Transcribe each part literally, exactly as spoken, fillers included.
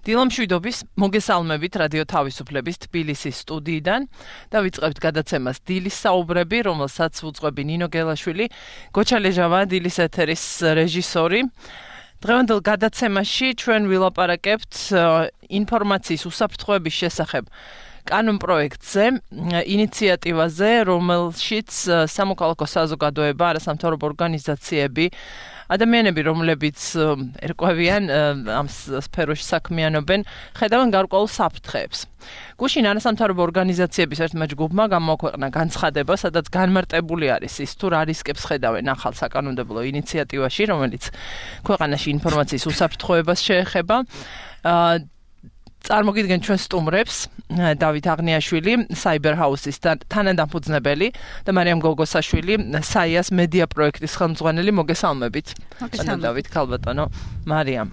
დილამშვიდობის მოგესალმებით რადიო თავისუფლების თბილისის სტუდიიდან და ვიწყებთ გადაცემას დილის საუბრები, რომელსაც უძღვები ნინო გელაშვილი, გოჩა ლეჟავა, დილის ეთერის რეჟისორი. დღევანდელ გადაცემაში ჩვენ ვილაპარაკებთ ინფორმაციის უსაფრთხოების შესახებ კანონ პროექტზე, ინიციატივაზე, რომელშიც სამოქალაქო საზოგადოება, არასამთავრობო ორგანიზაციები, ადამიანები, რომლებიც ერკვევიან ამ სფეროში საქმიანობენ, ხედავენ გარკვეულ საფრთხეებს. გუშინ არასამთავრობო ორგანიზაციების ერთმა ჯგუფმა გამოაქვეყნა განცხადება, სადაც განმარტებული არის ის თუ რა რისკებს ხედავენ ახალ საკანონმდებლო ინიციატივაში, რომელიც ქვეყანაში ინფორმაციის უსაფრთხოებას შეეხება. წარმოგიდგენთ ჩვენ სტუმრებს, დავით აღნიაშვილი, Cyber House-ის თანადამფუძნებელი და მარიამ გოგოსაშვილი, საიას მედია პროექტის ხელმძღვანელი. მოგესალმებით. მოგესალმებით. დავით, ქალბატონო, მარიამ.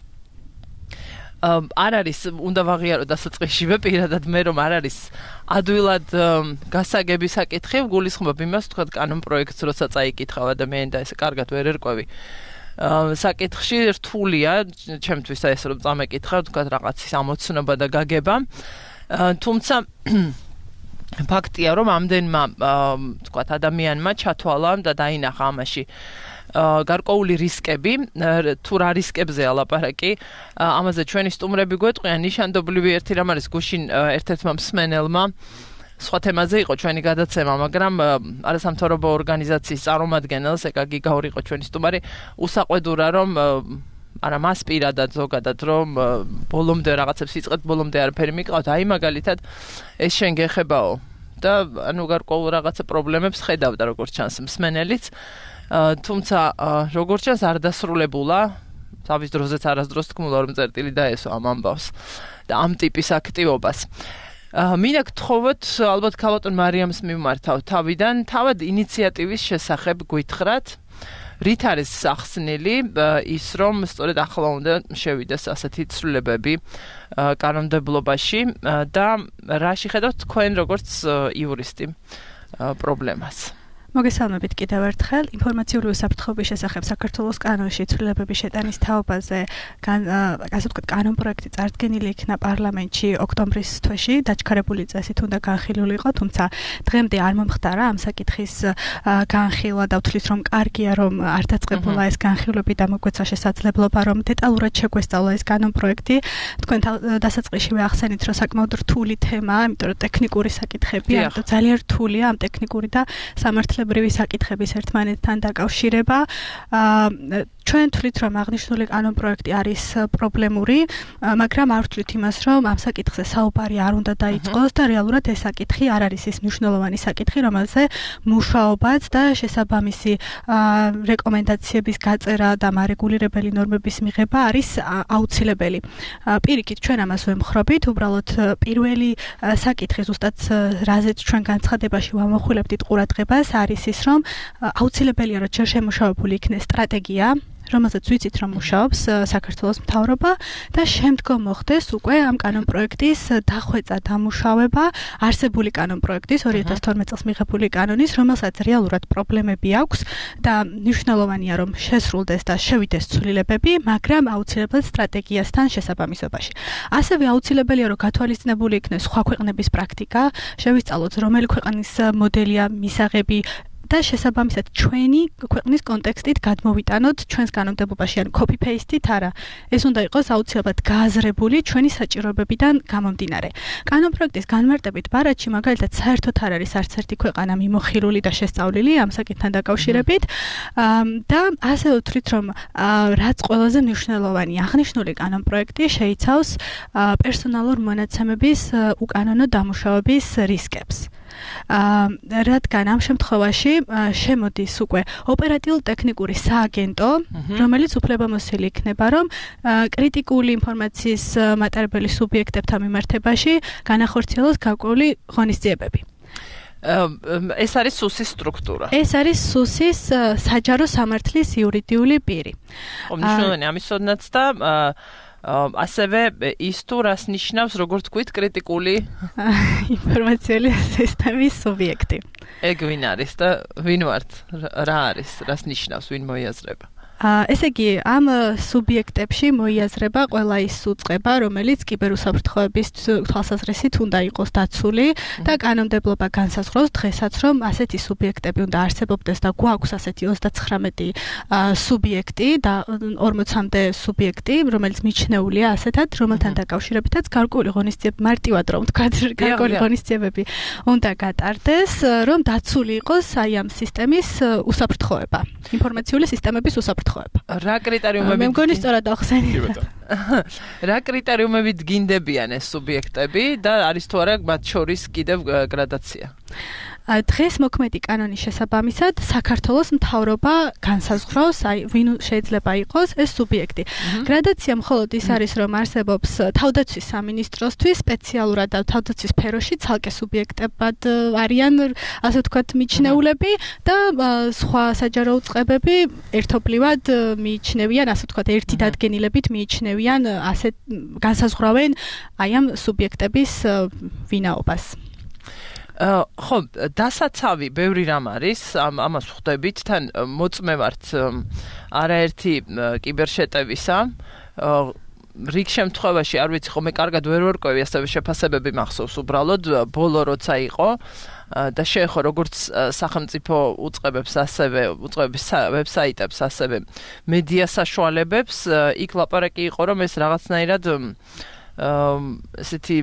არ არის, უნდა ვაღიარო დასაწყისშივე პირადად მე რომ არ არის ადვილად გასაგები საკითხი, გულისხმობ იმას, თქვათ კანონ პროექტს როცა წაიკითხავ ადამიანი და ესე კარგად ვერ ერკვევი. საკითხში რთულია, ჩემთვის ეს რომ წამეკითხავ, თქვათ რაღაცის ამოცნობა და გაგება. თუმცა ფაქტია, რომ ამდენმა თქვათ ადამიანმა ჩათვალა და დაინახა ამაში გარკვეული რისკები, თუ რა რისკებზეა ლაპარაკი. ამაზე ჩვენი სტუმრები გვეტყვიან, ნიშანდობლივი ერთი რამ არის გუშინ ერთ-ერთმა მსმენელმა სხვა თემაზე იყო ჩვენი გადაცემა, მაგრამ არასამთავრობო ორგანიზაციის წარმომადგენელს, ეკა გიგაური იყო ჩვენი სტუმარი, უსაყვედურა რომ არა მას პირადად ზოგადად რომ ბოლომდე რაღაცებს იწყეთ, ბოლომდე არაფერი მიყავთ, აი მაგალითად ეს შენ გეხებაო და ანუ გარკვეულ რაღაცა პრობლემებს ხედავდა როგორც ჩანს მსმენელიც, თუმცა როგორც ჩანს არ დასრულებულა, თავის დროზეც არასდროს თქმულა რომ წერტილი დაესვა ამ ამბავს და ამ ტიპის აქტივობას. მინდა გთხოვოთ, ალბათ ქალბატონ მარიამს მივმართავ თავიდან, თავად ინიციატივის შესახებ გვითხრათ, რით არის სახსნილი ის, რომ სწორედ ახლა უნდა შევიდეს ასეთი ცვლილებები კანონმდებლობაში და რაში ხედავთ თქვენ როგორც იურისტი პრობლემას? მოგესალმებით კიდევ ერთხელ. ინფორმაციული უსაფრთხოების შესახებ საქართველოს კანონში ცვლილებების შეტანის თაობაზე ასე ვთქვათ, კანონ პროექტი წარდგენილი იქნა პარლამენტში ოქტომბრის თვეში, დაჩქარებული წესით უნდა განხილული იყო, თუმცა დღემდე არ მომხდარა ამ საკითხის განხილვა და ვთვლით რომ კარგია რომ არ დაწყებულა ეს განხილვები და მოგვეცა შესაძლებლობა რომ დეტალურად შეგვესწავლა ეს კანონ პროექტი. თქვენ დასაწყისშივე ახსენით რომ საკმაოდ რთული თემაა, იმიტომ რომ ტექნიკური საკითხებია, ამიტომ ძალიან რთულია ამ ტექნიკური და სამართლებრივი საკითხების ერთმანეთთან დაკავშირება. ჩვენ თვლით რომ აღნიშნული კანონ პროექტი არის პრობლემური, მაგრამ არ ვთვლით იმას რომ ამ საკითხზე საუბარი არ უნდა დაიწყოს და რეალურად ეს საკითხი არ არის ის მნიშვნელოვანი საკითხი, რომელზე მუშაობაც და შესაბამისი რეკომენდაციების გაწერა და მარეგულირებელი ნორმების მიღება არის აუცილებელი. პირიქით ჩვენ ამას ვემხრობით, უბრალოდ პირველი საკითხი ზუსტად რაზეც ჩვენ განცხადებაში ვამახვილებდით ყურადღებას არის ის, რომ აუცილებელია რომ ჯერ შემუშავებული იქნეს სტრატეგია, რომელზეც ვიცით რომ მუშაობს საქართველოს მთავრობა და შემდგომ მოხდეს უკვე ამ კანონ პროექტის დახვეწა დამუშავება არსებული კანონ პროექტის ორი ათას თორმეტ წელს მიღებული კანონის, რომელსაც რეალურად პრობლემები აქვს და მნიშვნელოვანია რომ შესრულდეს და შევიდეს ცვლილებები, მაგრამ აუცილებლად სტრატეგიასთან შესაბამისობაში. ასევე აუცილებელია რომ გათვალისწინებული იქნეს სხვა ქვეყნების პრაქტიკა, შევისწავლოთ რომელი ქვეყნის მოდელია მისაღები და შესაბამისად ჩვენი ქვეყნის კონტექსტით გადმოვიტანოთ ჩვენს კანონმდებლობაში, ან copy-paste-ით არა. ეს უნდა იყოს აუცილებლად გააზრებული ჩვენი საჭიროებებიდან გამომდინარე. კანონ პროექტის განმარტებით ბარათში მაგალითად საერთოდ არ არის არც ერთი ქვეყანა მიმოხილული და შესწავლილი ამ საკითხთან დაკავშირებით და ასე ვთვლით რომ რაც ყველაზე მნიშვნელოვანია, აღნიშნული კანონ პროექტი შეიცავს პერსონალურ მონაცემების უკანონო დამუშავების რისკებს. რადგან ამ შემთხვევაში შემოდის უკვე ოპერატიულ-ტექნიკური სააგენტო, რომელიც უფლებამოსილი იქნება, რომ კრიტიკული ინფორმაციის მატარებელი სუბიექტებთან მიმართებაში განახორციელოს გარკვეული ღონისძიებები. ეს არის სუსის სტრუქტურა. ეს არის სუსის საჯარო სამართლის იურიდიული პირი. მნიშვნელოვანი ამისოდნაც და ასევე ის თუ რას ნიშნავს, როგორც თქვით, კრიტიკული ინფორმაციული სისტემის სუბიექტი. ეგ ვინ არის და ვინ ვართ? რა არის? რას ნიშნავს? ვინ მოიაზრება? ესე იგი, ამ სუბიექტებში მოიაზრება ყველა ის უწყება, რომელიც კიბერუსაფრთხოების თვალსაზრისით უნდა იყოს დაცული და კანონმდებლობა განსაზღვრავს დღესაც, რომ ასეთი სუბიექტები უნდა არსებობდეს და გვაქვს ასეთი ოცდაცხრამეტი სუბიექტი და ორმოცამდე სუბიექტი, რომელიც მიჩნეულია ასეთად, რომელთან დაკავშირებითაც გარკვეული ღონისძიებები, მარტივად რომ ვთქვათ, გარკვეული ღონისძიებები უნდა გატარდეს, რომ დაცული იყოს აი ამ სისტემის უსაფრთხოება, ინფორმაციული სისტემების უსაფრთხოება. რა კრიტერიუმები? მე მგონი სწორად ახსენე. რა კრიტერიუმებით გინდებიან ეს სუბიექტები და არის თუ არა მათ შორის კიდევ გრადაცია? დღეს მოქმედი კანონის შესაბამისად საქართველოს მთავრობა განსაზღვრავს, აი ვინ შეიძლება იყოს ეს სუბიექტი. გრადაცია მხოლოდ ის არის, რომ არსებობს თავდაცვის სამინისტროსთვის სპეციალურად და თავდაცვის სფეროში ცალკე სუბიექტებად არიან, ასე ვთქვათ, მიჩნეულები და სხვა საჯარო უწყებები ერთობლივად მიიჩნევიან, ასე ვთქვათ, ერთი დადგენილებით მიიჩნევიან, ასე განსაზღვრავენ აი ამ სუბიექტების ვინაობას. ხო, დასაცავი ბევრი რამ არის, ამას ვხვდებით, თან მოწმევართ არაერთი კიბერშეტევისა. რიგ შემთხვევაში არ ვიცი, ხომ მე კარგად ვერ ვერკვევი, ასევე შეფასებები მახსოვს უბრალოდ ბოლო როცა იყო და შეეხო როგორც სახელმწიფო უწყებებს, ასევე უწყებების ვებსაიტებს, ასევე მედია საშუალებებს, იქ ლაპარაკი იყო, რომ ეს რაღაცნაირად ესეთი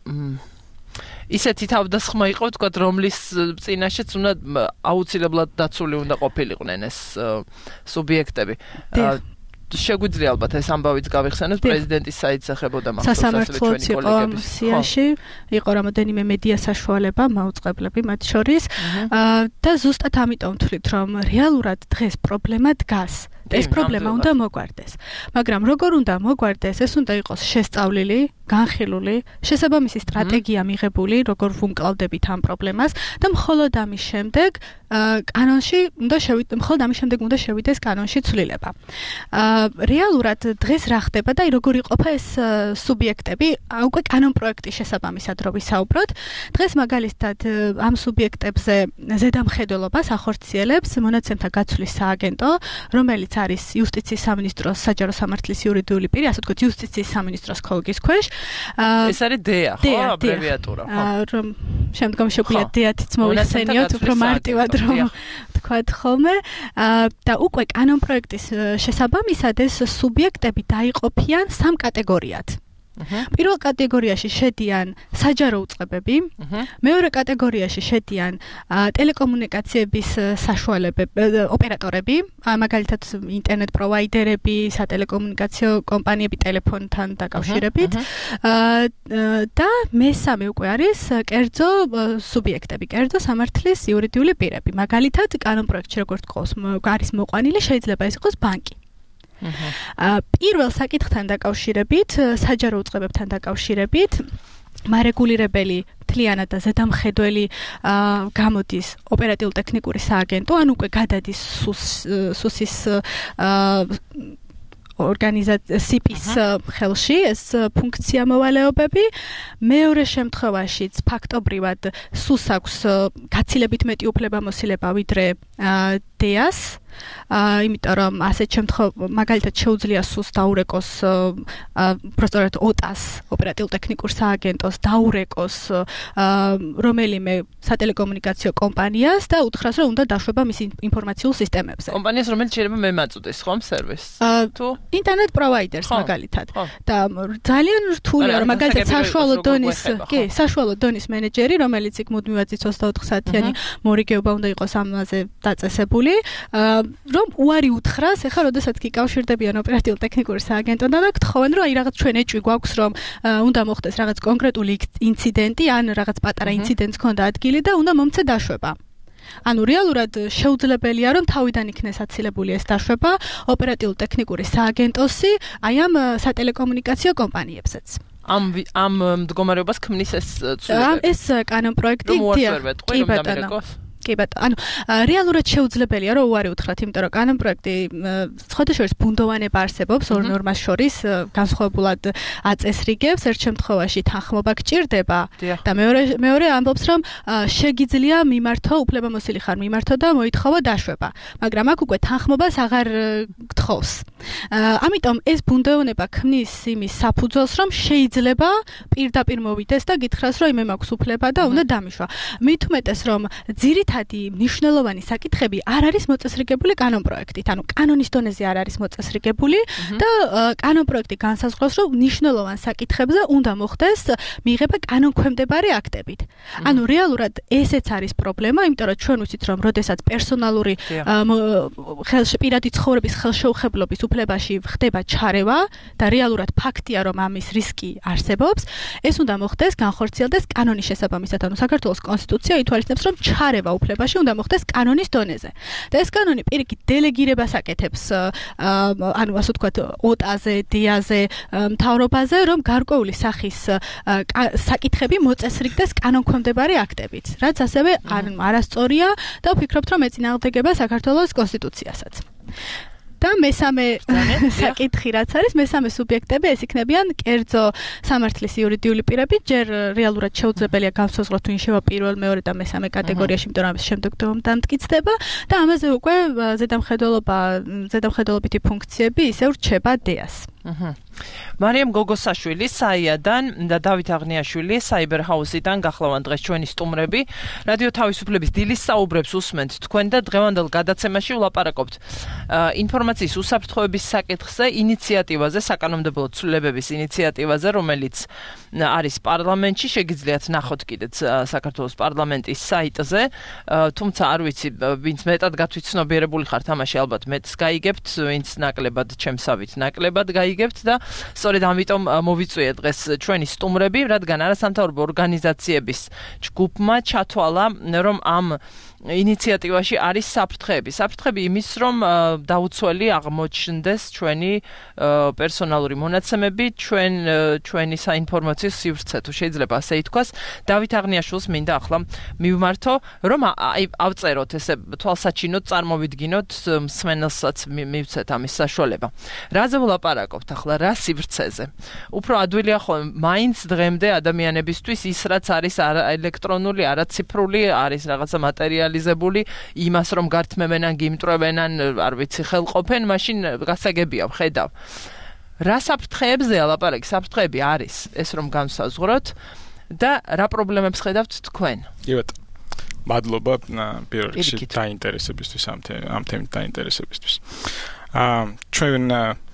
ისეთი თავდასხმა იყო, ვთქვათ, რომლის წინაშეც უნდა აუცილებლად დაცული უნდა ყოფილიყვნენ ეს სუბიექტები. შეგვიძლია ალბათ ეს ამბავიც გავიხსენოთ, პრეზიდენტის საიტს ეხებოდა მახსოვს სასამართლოც იყო ამ სიაში, იყო რამოდენიმე მედია საშუალება, მაუწყებლები მათ შორის და ზუსტად ამიტომ ვთვლით, რომ რეალურად დღეს პრობლემა დგას. ეს პრობლემა უნდა მოგვარდეს. მაგრამ როგორ უნდა მოგვარდეს, ეს უნდა იყოს შესწავლილი, განხილული, შესაბამისი სტრატეგია მიღებული, როგორ ვუმკლავდებით ამ პრობლემას და მხოლოდ ამის შემდეგ კანონში უნდა შევიდეს, მხოლოდ ამის შემდეგ უნდა შევიდეს კანონში ცვლილება. რეალურად დღეს რა ხდება და როგორ იყოფა ეს სუბიექტები, უკვე კანონ პროექტის შესაბამისად რო ვისაუბროთ, დღეს მაგალითად ამ სუბიექტებზე ზედამხედველობას ახორციელებს მონაცემთა გაცვლის სააგენტო, რომელიც არის იუსტიციის სამინისტროს საჯარო სამართლის იურიდიული პირი, ასე ვთქვათ, იუსტიციის სამინისტროს ქოლგის ქვეშ. ეს არის დეა, ხო, აბრევიატურა, ხო. რომ შემდგომ შეგვიძლია დეათიც მოვიხსენიოთ, უფრო მარტივად რომ ვთქვათ ხოლმე. და უკვე კანონ პროექტის შესაბამისად ეს სუბიექტები დაიყოფიან სამ კატეგორიად. პირველ კატეგორიაში შედიან საჯარო უწყებები, მეორე კატეგორიაში შედიან ტელეკომუნიკაციების საშუალებები, ოპერატორები, მაგალითად ინტერნეტ პროვაიდერები, სატელეკომუნიკაციო კომპანიები ტელეფონთან დაკავშირებით და მესამე უკვე არის კერძო სუბიექტები, კერძო სამართლის იურიდიული პირები. მაგალითად კანონ პროექტში როგორც გყავს, არის მოყვანილი, შეიძლება ეს იყოს ბანკი. პირველ საკითხთან დაკავშირებით, საჯარო უწყებებთან დაკავშირებით, მარეგულირებელი მთლიანად და ზედამხედველი გამოდის ოპერატიულ-ტექნიკური სააგენტო, ან უკვე გადადის სუსის ორგანიზაცია სიპის ხელში ეს ფუნქცია მოვალეობები. მეორე შემთხვევაშიც ფაქტობრივად სუს აქვს გაცილებით მეტი უფლებამოსილება ვიდრე დეას, იმიტომ რომ ასეთ შემთხვევაში მაგალითად შეუძლია სუს დაურეკოს პროსტორატ ოტას ოპერატიულ-ტექნიკურ სააგენტოს დაურეკოს რომელიმე სატელეკომუნიკაციო კომპანიას და უთხრას რომ უნდა დაშვება მის ინფორმაციულ სისტემებზე. კომპანიას რომელიც შეიძლება მემაწოდეს ხომ სერვისს თუ ინტერნეტ პროვაიდერს მაგალითად და ძალიან რთულია რომ მაგალითად საშუალო დონის კი საშუალო დონის მენეჯერი რომელიც იქ მუდმივად ოცდაოთხ საათიანი მორიგეობა უნდა იყოს ამაზე დაწესებული რომ უარი უთხრას, ეხლა როდესაც კი კავშირდებიან ოპერატიულ-ტექნიკური სააგენტოდან და გთხოვენ, რომ აი რაღაც ჩვენ ეჭვი გვაქვს, რომ უნდა მოხდეს რაღაც კონკრეტული ინციდენტი, ან რაღაც პატარა ინციდენტს ქონდა ადგილი და უნდა მომცე დაშვება. ანუ რეალურად შეუძლებელია, რომ თავიდან იქნეს აცილებული ეს დაშვება ოპერატიულ-ტექნიკური სააგენტოსი, აი ამ სატელეკომუნიკაციო კომპანიებსაც. ამ ამ მდგომარეობას ქმნის ეს ცვლილება. ეს კანონ პროექტი კი ბატონო. კი ბატონო, ანუ რეალურად შეუძლებელია რომ უარი უთხრათ, იმიტომ რომ კანონპროექტი სხვადასხვა ბუნდოვანება არსებობს ორ ნორმას შორის, განსხვავებულად აწესრიგებს, ერთ შემთხვევაში თანხმობა გჭირდება და მეორე მეორე ამბობს რომ შეგიძლია მიმართო, უფლებამოსილი ხარ მიმართო და მოითხოვო დაშვება, მაგრამ აქ უკვე თანხმობას აღარ გთხოვს. ამიტომ ეს ბუნდოვანება ქმნის იმის საფუძველს, რომ შეიძლება პირდაპირ მოვიდეს და გითხრას რომ მე მაქვს უფლება და უნდა დამიშვა. მით უმეტეს რომ ძირითადი მნიშვნელოვანი საკითხები არ არის მოწესრიგებული კანონპროექტით. ანუ კანონის დონეზე არ არის მოწესრიგებული და კანონპროექტი განსაზღვრავს, რომ მნიშვნელოვან საკითხებზე უნდა მოხდეს მიღება კანონქვემდებარე აქტებით. ანუ რეალურად ესეც არის პრობლემა, იმიტომ რომ ჩვენ ვიცით, რომ როდესაც პერსონალური ხელში პირადი ცხოვრების ხელშეუხებლობის უფლებაში ხდება ჩარევა და რეალურად ფაქტია, რომ ამის რისკი არსებობს, ეს უნდა მოხდეს განხორციელდეს კანონის შესაბამისად. ანუ საქართველოს კონსტიტუცია ითვალისწინებს, რომ ჩარევა უფლებაში უნდა მოხდეს კანონის დონეზე. და ეს კანონი პირიქით დელეგირებას აკეთებს, ანუ ასე ვთქვათ, ოტაზე, დიაზე, მთავრობაზე, რომ გარკვეული სახის საკითხები მოწესრიგდეს კანონქვემდებარე აქტებით, რაც ასევე არასწორია და ვფიქრობთ, რომ ეწინააღმდეგება საქართველოს კონსტიტუციასაც. და მესამე საკითხი რაც არის, მესამე სუბიექტები ეს იქნებიან კერძო სამართლის იურიდიული პირები, ჯერ რეალურად შეუძლებელია განსაზღვროთ თუ ინშევა პირველ, მეორე და მესამე კატეგორიაში, იმიტომ რომ ამის შემდეგ დამტკიცდება და ამაზე უკვე ზედამხედველობა, ზედამხედველობითი ფუნქციები ისევ რჩება დეას. მარიამ გოგოსაშვილი საიადან და დავით აღნიაშვილი საიბერ ჰაუსიდან გახლავან დღეს ჩვენი სტუმრები. რადიო თავისუფლების დილის საუბრებს უსმენთ თქვენ და დღევანდელ გადაცემაში ვლაპარაკობთ ინფორმაციის უსაფრთხოების საკითხზე, ინიციატივაზე, საკანონმდებლო ცვლილებების ინიციატივაზე, რომელიც არის პარლამენტში, შეგიძლიათ ნახოთ კიდეც საქართველოს პარლამენტის საიტზე, თუმცა არ ვიცი, ვინც მეტად გათვითცნობიერებული ხართ, ამაში ალბათ მეტს გაიგებთ, ვინც ნაკლებად ჩემსავით ნაკლებად გაიგებთ და სწორედ ამიტომ მოვიწვია დღეს ჩვენი სტუმრები, რადგან არასამთავრობო ორგანიზაციების ჯგუფმა ჩათვალა, რომ ამ ინიციატივაში არის საფრთხეები. საფრთხეები იმის, რომ დაუცველი აღმოჩნდეს ჩვენი პერსონალური მონაცემები, ჩვენ ჩვენი საინფორმაციო სივრცე, თუ შეიძლება ასე ითქვას. დავით აღნიაშვილს მინდა ახლა მივმართო, რომ ავწეროთ ესე თვალსაჩინოდ, წარმოვიდგინოთ, მსმენელსაც მივცეთ ამის საშუალება. რაზე ვლაპარაკობთ ახლა, რა სივრცეზე? უფრო ადვილია ხოლმე მაინც დღემდე ადამიანებისთვის ის, რაც არის ელექტრონული, არაციფრული, არის რაღაცა მატერიალი იმას რომ გართმევენან, გიმტრევენან, არ ვიცი, ხელყოფენ, მაშინ გასაგებია, ვხედავ. რა საფრთხეებზეა ლაპარაკი? საფრთხეები არის ეს რომ განსაზღვროთ და რა პრობლემებს ხედავთ თქვენ? კი ბატონო. მადლობა პირველ რიგში დაინტერესებისთვის ამ ამ თემით დაინტერესებისთვის. აა ჩვენ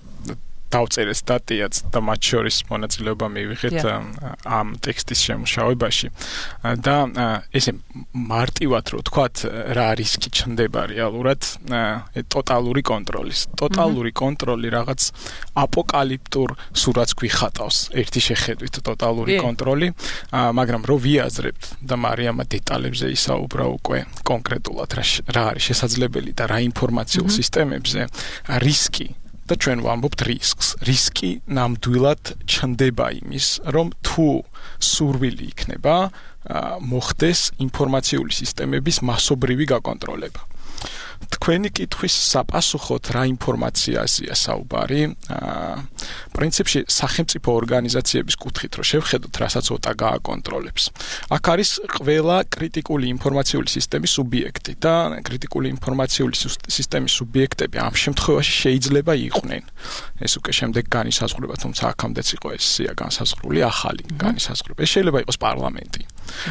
დავწერეთ სტატიაც და მათ შორის მონაწილეობა მივიღეთ ამ ტექსტის შემუშავებაში და ესე მარტივად რო ვთქვათ, რა რისკი ჩნდება რეალურად ტოტალური კონტროლის. ტოტალური კონტროლი რაღაც აპოკალიფტურ სურათს გვიხატავს ერთი შეხედვით ტოტალური კონტროლი, მაგრამ რო ვიაზრებთ და მარიამა დეტალებზე ისაუბრა უკვე კონკრეტულად რა არის შესაძლებელი და რა ინფორმაციულ სისტემებზე, რისკი და ჩვენ ვამბობთ რისკს. რისკი ნამდვილად ჩნდება იმის, რომ თუ სურვილი იქნება, მოხდეს ინფორმაციული სისტემების მასობრივი გაკონტროლება. თქვენი კითხვის საპასუხოდ რა ინფორმაციაზეა საუბარი? პრინციპში სახელმწიფო ორგანიზაციების კუთხით რო შევხედოთ, რასაც ოტა გააკონტროლებს. აქ არის ყველა კრიტიკული ინფორმაციული სისტემის სუბიექტი და კრიტიკული ინფორმაციული სისტემის სუბიექტები ამ შემთხვევაში შეიძლება იყვნენ. ეს უკვე შემდეგ განისაზღვრება, თუმცა აქამდეც იყო ეს სია განსაზღვრული, ახალი განისაზღვრება. ეს შეიძლება იყოს პარლამენტი.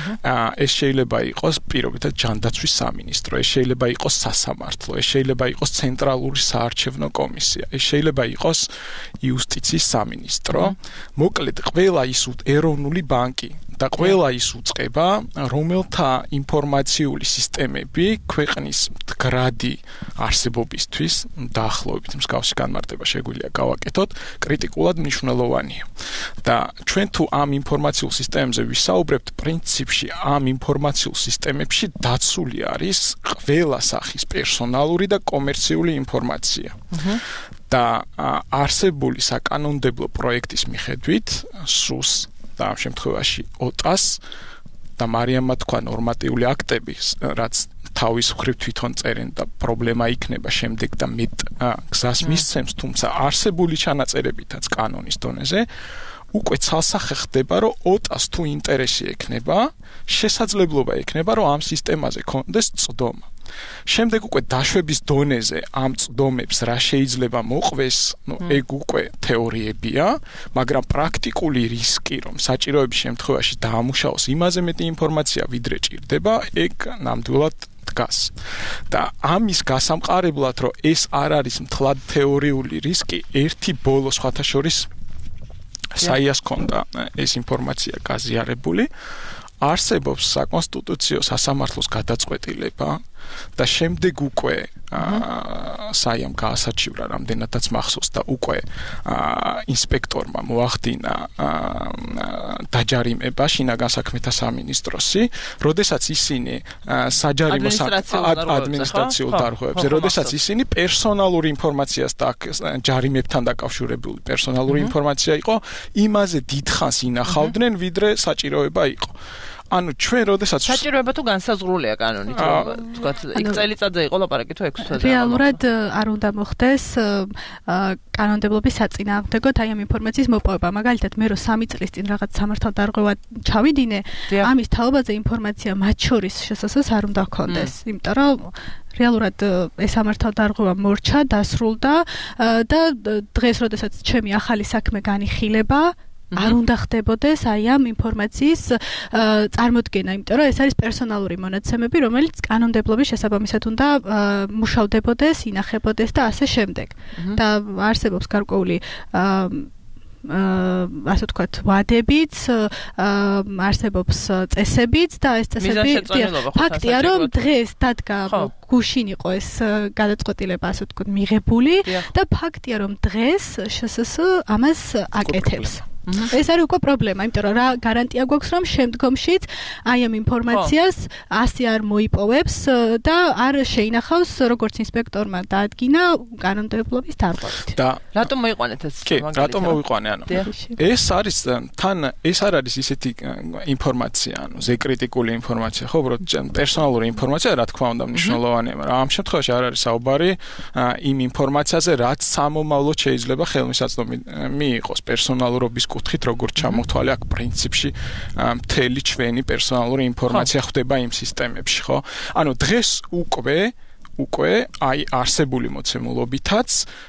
ეს შეიძლება იყოს პირობითად ჯანდაცვის სამინისტრო, ეს შეიძლება იყოს სასამართლო, ეს შეიძლება იყოს ცენტრალური საარჩევნო კომისია, ეს შეიძლება იყოს იუსტიციის სამინისტრო, მოკლედ ყველა ის ეროვნული ბანკი და ყველა ის უწყება, რომელთა ინფორმაციული სისტემები ქვეყნის მდგრადი არსებობისთვის დაახლოებით მსგავსი განმარტება შეგვიძლია გავაკეთოთ, კრიტიკულად მნიშვნელოვანია. და ჩვენ თუ ამ ინფორმაციულ სისტემებზე ვისაუბრებთ, პრინციპში ამ ინფორმაციულ სისტემებში დაცული არის ყველა სახის პერსონალური და კომერციული ინფორმაცია. და არსებული საკანონმდებლო პროექტის მიხედვით, სუს და ამ შემთხვევაში ოტას და მარიამმა თქვა ნორმატიული აქტები, რაც თავის მხრივ თვითონ წერენ და პრობლემა იქნება შემდეგ და მეტ გზას მისცემს, თუმცა არსებული ჩანაწერებითაც კანონის დონეზე უკვე ცალსახე ხდება, რომ ოტას თუ ინტერესი ექნება, შესაძლებლობა ექნება, რომ ამ სისტემაზე კონდეს წდომა. შემდეგ უკვე დაშვების დონეზე ამ წდომებს რა შეიძლება მოყვეს, ну, ეგ უკვე თეორიებია, მაგრამ პრაქტიკული რისკი, რომ საჭიროების შემთხვევაში დაამუშავოს იმაზე მეტი ინფორმაცია, ვიდრე ჭირდება, ეგ ნამდვილად დგას. და ამის გასამყარებლად, რომ ეს არ არის მთლად თეორიული რისკი, ერთი ბოლო სხვათა შორის საიას ქონდა ეს ინფორმაცია გაზიარებული, არსებობს საკონსტიტუციო სასამართლოს გადაწყვეტილება და შემდეგ უკვე საიამ გაასაჩივრა რამდენადაც მახსოვს და უკვე ინსპექტორმა მოახდინა დაჯარიმება შინაგან საქმეთა სამინისტროსი, როდესაც ისინი საჯარიმო ადმინისტრაციულ დარღვევებზე, როდესაც ისინი პერსონალურ ინფორმაციას და ჯარიმებთან დაკავშირებული პერსონალური ინფორმაცია იყო, იმაზე დიდხანს ინახავდნენ, ვიდრე საჭიროება იყო. ანუ ჩვენ როდესაც საჭიროება თუ განსაზღვრულია კანონით, რომ თქვათ, იქ წელიწადზე იყო ლაპარაკი თუ ექვსი თვეზე. რეალურად არ უნდა მოხდეს კანონმდებლობის საწინააღმდეგოდ აი ამ ინფორმაციის მოპოვება. მაგალითად, მე რო სამი წლის წინ რაღაც სამართალდარღვევა ჩავიდინე, ამის თაობაზე ინფორმაცია მათ შორის შესაძლოა არ უნდა გქონდეს, იმიტომ რომ რეალურად ეს სამართალდარღვევა მორჩა, დასრულდა და დღეს, როდესაც ჩემი ახალი საქმე განიხილება, არ უნდა ხდებოდეს აი ამ ინფორმაციის წარმოდგენა, იმიტომ რომ ეს არის პერსონალური მონაცემები, რომელიც კანონმდებლობის შესაბამისად უნდა მუშავდებოდეს, ინახებოდეს და ასე შემდეგ. და არსებობს გარკვეული ასე ვთქვათ, ვადებიც, არსებობს წესებიც და ეს წესები ფაქტია, რომ დღეს დადგა გუშინ იყო ეს გადაწყვეტილება, ასე ვთქვათ, მიღებული და ფაქტია, რომ დღეს შსს ამას აკეთებს. ეს არის უკვე პრობლემა, იმიტომ რომ რა გარანტია გვაქვს, რომ შემდგომშიც აი ამ ინფორმაციას ასე არ მოიპოვებს და არ შეინახავს, როგორც ინსპექტორმა დაადგინა კანონმდებლობის დარღვევით. და რატომ მოიყვანეთ ეს მაგალითად? რატომ მოვიყვანე, ანუ ეს არის თან ეს არ არის ისეთი ინფორმაცია, ანუ ზეკრიტიკული ინფორმაცია, ხო, უბრალოდ პერსონალური ინფორმაცია, რა თქმა უნდა, მნიშვნელოვანია, მაგრამ ამ შემთხვევაში არ არის საუბარი იმ ინფორმაციაზე, რაც სამომავლოდ შეიძლება ხელმისაწვდომი იყოს პერსონალურობის კუთხით, როგორც ჩამოთვალე აქ პრინციპში მთელი ჩვენი პერსონალური ინფორმაცია ხდება იმ სისტემებში, ხო? ანუ დღეს უკვე უკვე აი არსებული მოცემულობითაც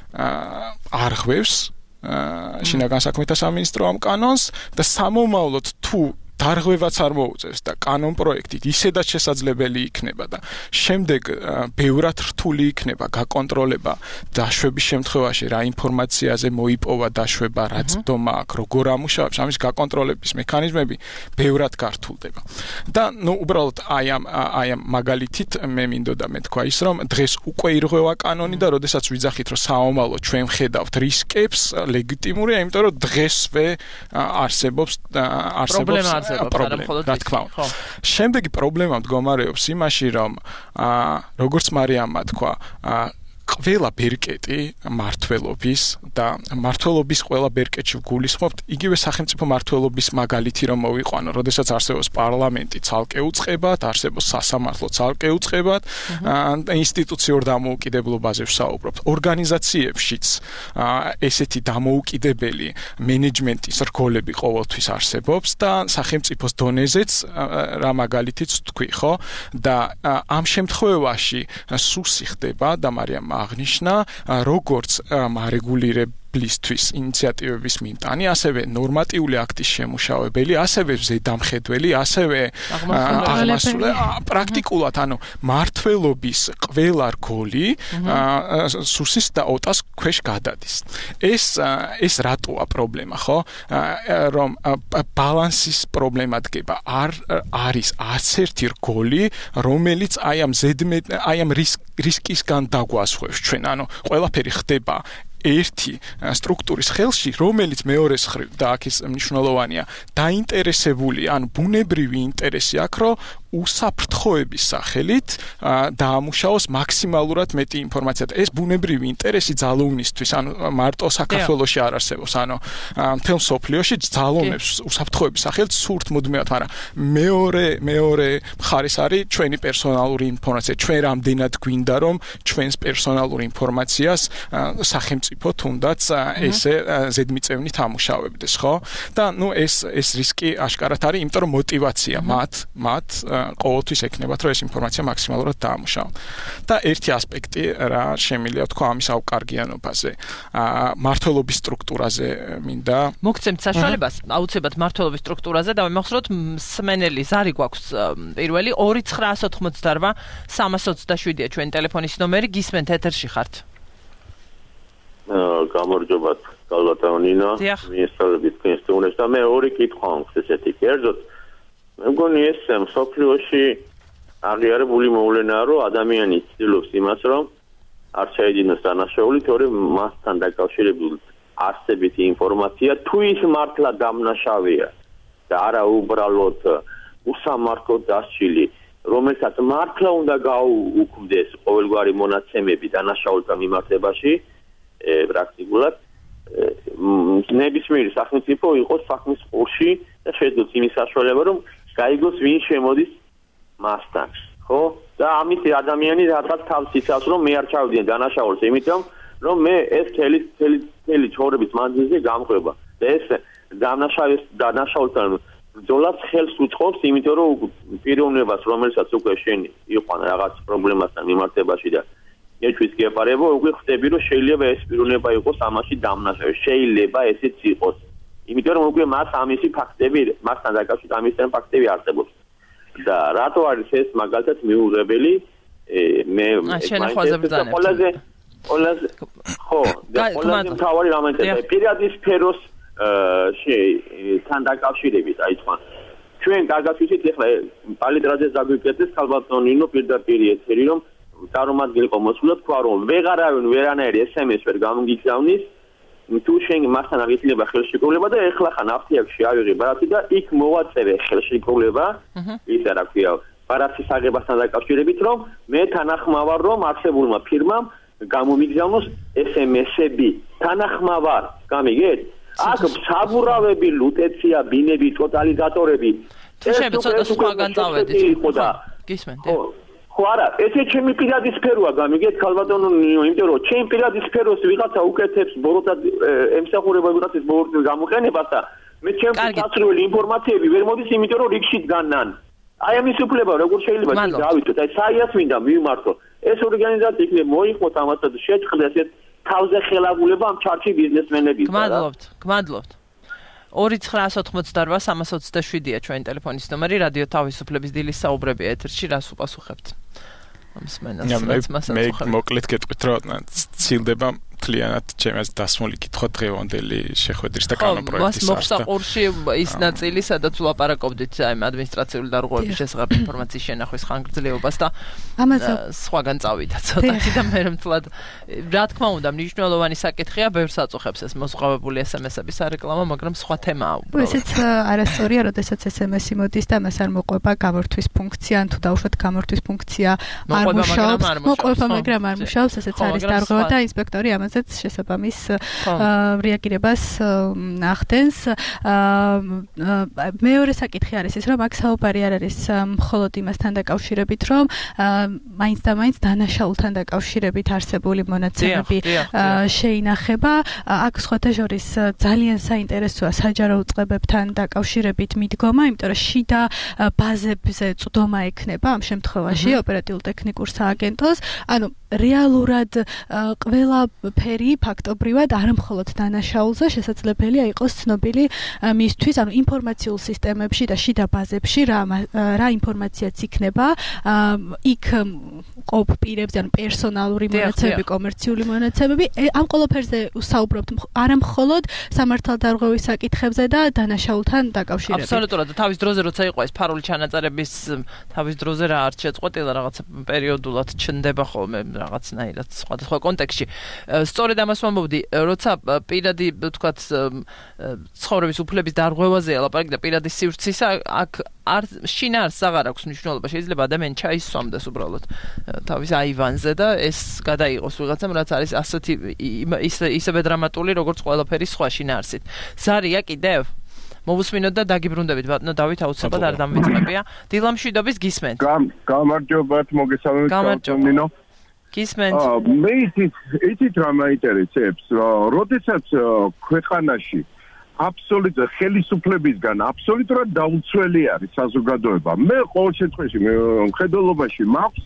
არღვევს შინაგან საქმეთა სამინისტრო ამ კანონს და სამომავლოდ თუ დარღვევაც არ მოუწევს და კანონ პროექტით ისედაც შესაძლებელი იქნება და შემდეგ ბევრად რთული იქნება გაკონტროლება დაშვების შემთხვევაში რა ინფორმაციაზე მოიპოვა დაშვება, რა წდომა აქვს, როგორ ამუშავებს, ამის გაკონტროლების მექანიზმები ბევრად გართულდება. და ნუ უბრალოდ აი ამ აი ამ მაგალითით მე მინდოდა მეთქვა ის, რომ დღეს უკვე ირღვევა კანონი და როდესაც ვიძახით, რომ საომალო ჩვენ ხედავთ რისკებს, ლეგიტიმურია, იმიტომ რომ დღესვე არსებობს არსებობს პრობლემა, რა თქმა უნდა. შემდეგი პრობლემა მდგომარეობს იმაში, რომ როგორც მარიამმა თქვა, ყველა ბერკეტი მართლობის და მართლობის ყველა ბერკეტში გულისხმობთ იგივე სახელმწიფო მართლობის მაგალითი რომ მოვიყვანო, როდესაც არსებობს პარლამენტი ცალკე უწყებად, არსებობს სასამართლო ცალკე უწყებად, ინსტიტუციურ დამოუკიდებლობაზე ვსაუბრობთ. ორგანიზაციებშიც ესეთი დამოუკიდებელი მენეჯმენტის რგოლები ყოველთვის არსებობს და სახელმწიფოს დონეზეც რა მაგალითიც თქვი, ხო? და ამ შემთხვევაში სუსი ხდება და მარიამ აღნიშნა, როგორც მარეგულირებლისთვის ინიციატივების მიმტანი, ასევე ნორმატიული აქტის შემუშავებელი, ასევე ზედამხედველი, ასევე აღმასრულებელი, პრაქტიკულად, ანუ მართლობის ყველა რგოლი სუსის და ოტას ქვეშ გადადის. ეს ეს რატოა პრობლემა, ხო? რომ ბალანსის პრობლემა დგება. არ არის არც ერთი რგოლი, რომელიც აი ამ ზედმეტ აი ამ რისკისგან დაგვასხვევს ჩვენ, ანუ ყველაფერი ხდება ერთი სტრუქტურის ხელში, რომელიც მეორეს მხრივ და აქ ის მნიშვნელოვანია, დაინტერესებული, ანუ ბუნებრივი ინტერესი აქვს, რომ უსაფრთხოების სახელით დაამუშავოს მაქსიმალურად მეტი ინფორმაცია. ეს ბუნებრივი ინტერესი ძალოვნისთვის, ანუ მარტო საქართველოში არ არსებობს, ანუ მთელ მსოფლიოში ძალოვნებს უსაფრთხოების სახელით სურთ მუდმივად, მაგრამ მეორე მეორე მხარეს არის ჩვენი პერსონალური ინფორმაცია. ჩვენ რამდენად გვინდა რომ ჩვენს პერსონალურ ინფორმაციას სახელმწიფო თუნდაც ესე ზედმიწევნით ამუშავებდეს, ხო? და ნუ ეს ეს რისკი აშკარად არის, იმიტომ რომ мотивация მათ მათ ყოველთვის ექნებათ რომ ეს ინფორმაცია მაქსიმალურად დაამუშავონ. და ერთი ასპექტი რა შემიძლია თქვა ამის აუკარგიანობაზე, მართლობის სტრუქტურაზე მინდა მოგცემთ საშუალებას აუცილებლად მართლობის სტრუქტურაზე და მახსოვთ მსმენელი ზარი გვაქვს პირველი ორი ცხრაასი ოთხმოცდაოთხ სამას ოცდაშვიდია ჩვენი ტელეფონის ნომერი გისმენთ ეთერში ხართ. გამარჯობათ გალატაონინა მიესწავლებით კენსტეუნეს და მე ორი კითხვა მაქვს ესეთი კერძოდ მე მგონი ეს მსოფლიოში აღიარებული მოვლენაა რომ ადამიანი ცდილობს იმას რომ არ შეედინოს დანაშაული თორემ მასთან დაკავშირებული არსებითი ინფორმაცია თუ ის მართლა დამნაშავეა და არა უბრალოდ უსამართლოდ დასჯილი რომელსაც მართლა უნდა გაუუქმდეს ყოველგვარი მონაცემები დანაშაულთა მიმართებაში პრაქტიკულად ნებისმიერი სახელმწიფო იყოს საქმის ყურში და შეძლოს იმის საშუალება რომ გაიგოს ვინ შემოდის მასთან ხო და ამით ადამიანი რაღაც თავს იცავს რომ მე არ ჩავდიან დანაშაულს იმიტომ რომ მე ეს თელი თელი თელი ცხოვრების მანძილზე გამყვება და ეს დანაშაულის დანაშაულთან ბრძოლას ხელს უწყობს იმიტომ რომ პიროვნებას რომელსაც უკვე შენ იყვან რაღაც პრობლემასთან მიმართებაში და ეჭვის გეპარებო უკვე ხდები რომ შეიძლება ეს პიროვნება იყოს ამაში დამნაშავე შეიძლება ესეც იყოს იმიტომ რომ უკვე მას ამისი ფაქტები მასთან დაკავშირებით ამისთან ფაქტები არსებობს და რატო არის ეს მაგალითად მიუღებელი მე ყველაზე ყველაზე ხო და ყველაზე მთავარი რამენია პირადი სფეროს თან დაკავშირებით აი თქვა ჩვენ კარგად ვიცით ეხლა პალიტრაზე დაგვიკეთეს ქალბატონინო პირდაპირ ეთერი რომ წარმომადგენლიყო მოსულა თქვა რომ ვეღარავინ ვერანაირი ესემეს ვერ გამოგიგზავნის თუ შენ მასთან აღიქმნება ხელშეკრულება და ეხლა ხან აფთიაქში ავიღე ბარათი და იქ მოვაწევე ხელშეკრულება ის რა ქვია ბარათის აღებასთან დაკავშირებით რომ მე თანახმავარ რომ არსებულმა ფირმამ გამომიგზავნოს ესემესები თანახმავარ გამიგეთ აქ საბურავები ლუტეცია ბინები ტოტალიზატორები შეიძლება ცოტა სხვაგან წავედით გისმენთ ხო არა ესე ჩემი პირადი სფეროა გამიგეთ ქალბატონო იმიტომ რომ ჩემი პირადი სფეროს ვიღაცა უკეთებს ბოროტად ემსახურება ვიღაცის ბოროტის გამოყენებას და მე ჩემს გასწრული ინფორმაციები ვერ მოდის იმიტომ რომ რიგშიც განან აი ამის უფლება როგორ შეიძლება დავიტოთ აი საიას მინდა მივმართო ეს ორგანიზაცია იქნება მოიხმოთ ამასაც შეჭყდეს ეს თავზე ხელაგულება ამ ჩარჩი ბიზნესმენების გმადლობთ გმადლობთ ორი ცხრაასი ოთხმოცდაოთხ სამას ოცდაშვიდია ჩვენი ტელეფონის ნომერი რადიო თავისუფლების დილის საუბრები ეთერში რას უპასუხებთ ამის მენას მე მოკლედ გეტყვით რომ ცილდება მთლიანად ჩემს დასმული კითხვა დღევანდელი შეხვედრის და კანონპროექტის მას მოხსა ყურში ის ნაწილი სადაც ვლაპარაკობდით აი ადმინისტრაციული დარღვევების შესახებ ინფორმაციის შენახვის ხანგრძლივობას და ამაზე სხვაგან წავიდა ცოტათი და მე მთლად რა თქმა უნდა მნიშვნელოვანი საკითხია ბევრს აწუხებს ეს მოსღვავებული ესემესების არეკლამო მაგრამ სხვა თემაა უბრალოდ ესეც არასწორია როდესაც ესემესი მოდის და მას არ მოყვება გამორთვის ფუნქცია ან თუ დაუშვათ გამორთვის ფუნქცია არ მუშაობს მოყვება მაგრამ არ მუშაობს ესეც არის დარღვევა და ინსპექტორი ამას შესაბამის რეაგირებას ახდენს მეორე საკითხი არის ის რომ აქ საუბარი არ არის მხოლოდ იმასთან დაკავშირებით რომ მაინც და მაინც დანაშაულთან დაკავშირებით არსებული მონაცემები შეინახება აქ სხვათა შორის ძალიან საინტერესოა საჯარო უწყებებთან დაკავშირებით მიდგომა იმიტომ რომ შიდა ბაზებზე წვდომა ექნება ამ შემთხვევაში ოპერატიულ ტექნიკურ სააგენტოს ანუ რეალურად ყველა ფერი ფაქტობრივად არ მხოლოდ დანაშაულზე შესაძლებელია იყოს ცნობილი მისთვის, ანუ ინფორმაციულ სისტემებში და შიდა ბაზებში რა რა ინფორმაციაც იქნება, იქ ყოფ პირებზე, ანუ პერსონალური მონაცემები, კომერციული მონაცემები, ამ ყველაფერზე ვსაუბრობთ არა მხოლოდ სამართალდარღვევის საკითხებზე და დანაშაულთან დაკავშირებით. აბსოლუტურად, თავის დროზე როცა იყო ეს ფარული ჩანაწერების თავის დროზე რა არ შეწყვეტილა რაღაცა პერიოდულად ჩნდება ხოლმე რაღაცნაირად სხვადასხვა კონტექსტში. სწორედ ამას ვამბობდი, როცა პირადი თქვათ ცხოვრების უფლების დარღვევაზე ლაპარაკი და პირადი სივრცისა, აქ არ შინაარს აღარ აქვს მნიშვნელობა. შეიძლება ადამიანი ჩაისვამდეს უბრალოდ თავის აივანზე და ეს გადაიღოს ვიღაცამ, რაც არის ასეთი ისევე დრამატული, როგორც ყველაფერი სხვა შინაარსით. ზარია კიდევ მოვუსმინოთ და დაგიბრუნდებით ბატონო დავით აუცილებლად არ დამვიწყებია. დილამშვიდობის გისმენთ. გამარჯობათ, მოგესალმებით ბატონო. გისმენთ. მე იცით რა მაინტერესებს, როდესაც ქვეყანაში აბსოლუტურად ხელისუფლებისგან აბსოლუტურად დაუცველი არის საზოგადოება. მე ყოველ შემთხვევაში მხედველობაში მაქვს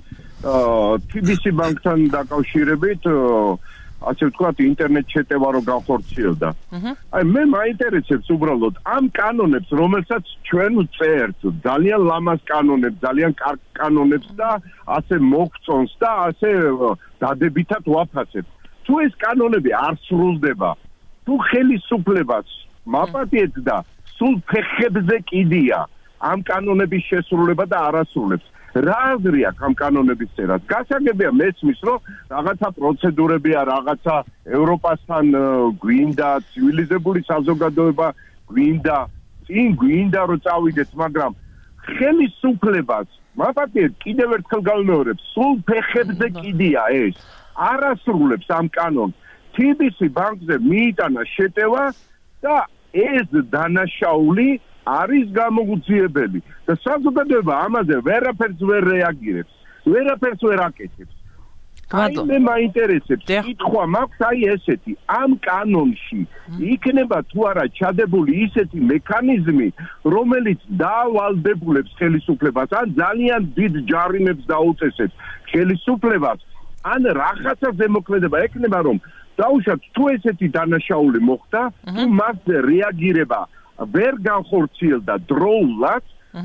T B C ბანკთან დაკავშირებით ასე ვთქვათ ინტერნეტ შეტევა რო განხორციელდა. აი მე მაინტერესებს უბრალოდ ამ კანონებს, რომელსაც ჩვენ ვწერთ, ძალიან ლამაზ კანონებს, ძალიან კარგ კანონებს და ასე მოგწონს და ასე დადებითად ვაფასებთ. თუ ეს კანონები არ სრულდება, თუ ხელისუფლებას მაპატიეთ და სულ ფეხებზე კიდია ამ კანონების შესრულება და არასრულებს. რა აზრი აქვს ამ კანონების წერას? გასაგებია მესმის, რომ რაღაცა პროცედურებია, რაღაცა ევროპასთან გვინდა, ცივილიზებული საზოგადოება გვინდა, წინ გვინდა რომ წავიდეთ, მაგრამ ხელისუფლებას მაპატიეთ კიდევ ერთხელ გავიმეორებ, სულ ფეხებზე კიდია ეს. არასრულებს ამ კანონს. T B C ბანკზე მიიტანა შეტევა და ეს დანაშაული არის გამოუძიებელი და საზოგადოება ამაზე ვერაფერს ვერ რეაგირებს, ვერაფერს ვერ აკეთებს. აი მე მაინტერესებს, კითხვა მაქვს აი ესეთი, ამ კანონში იქნება თუ არა ჩადებული ისეთი მექანიზმი, რომელიც დაავალდებულებს ხელისუფლებას, ან ძალიან დიდ ჯარიმებს დაუწესებს ხელისუფლებას, ან რაღაცა ზემოქმედება ექნება, რომ დაუშვათ თუ ესეთი დანაშაული მოხდა, თუ მასზე რეაგირება ვერ განხორციელდა დროულად,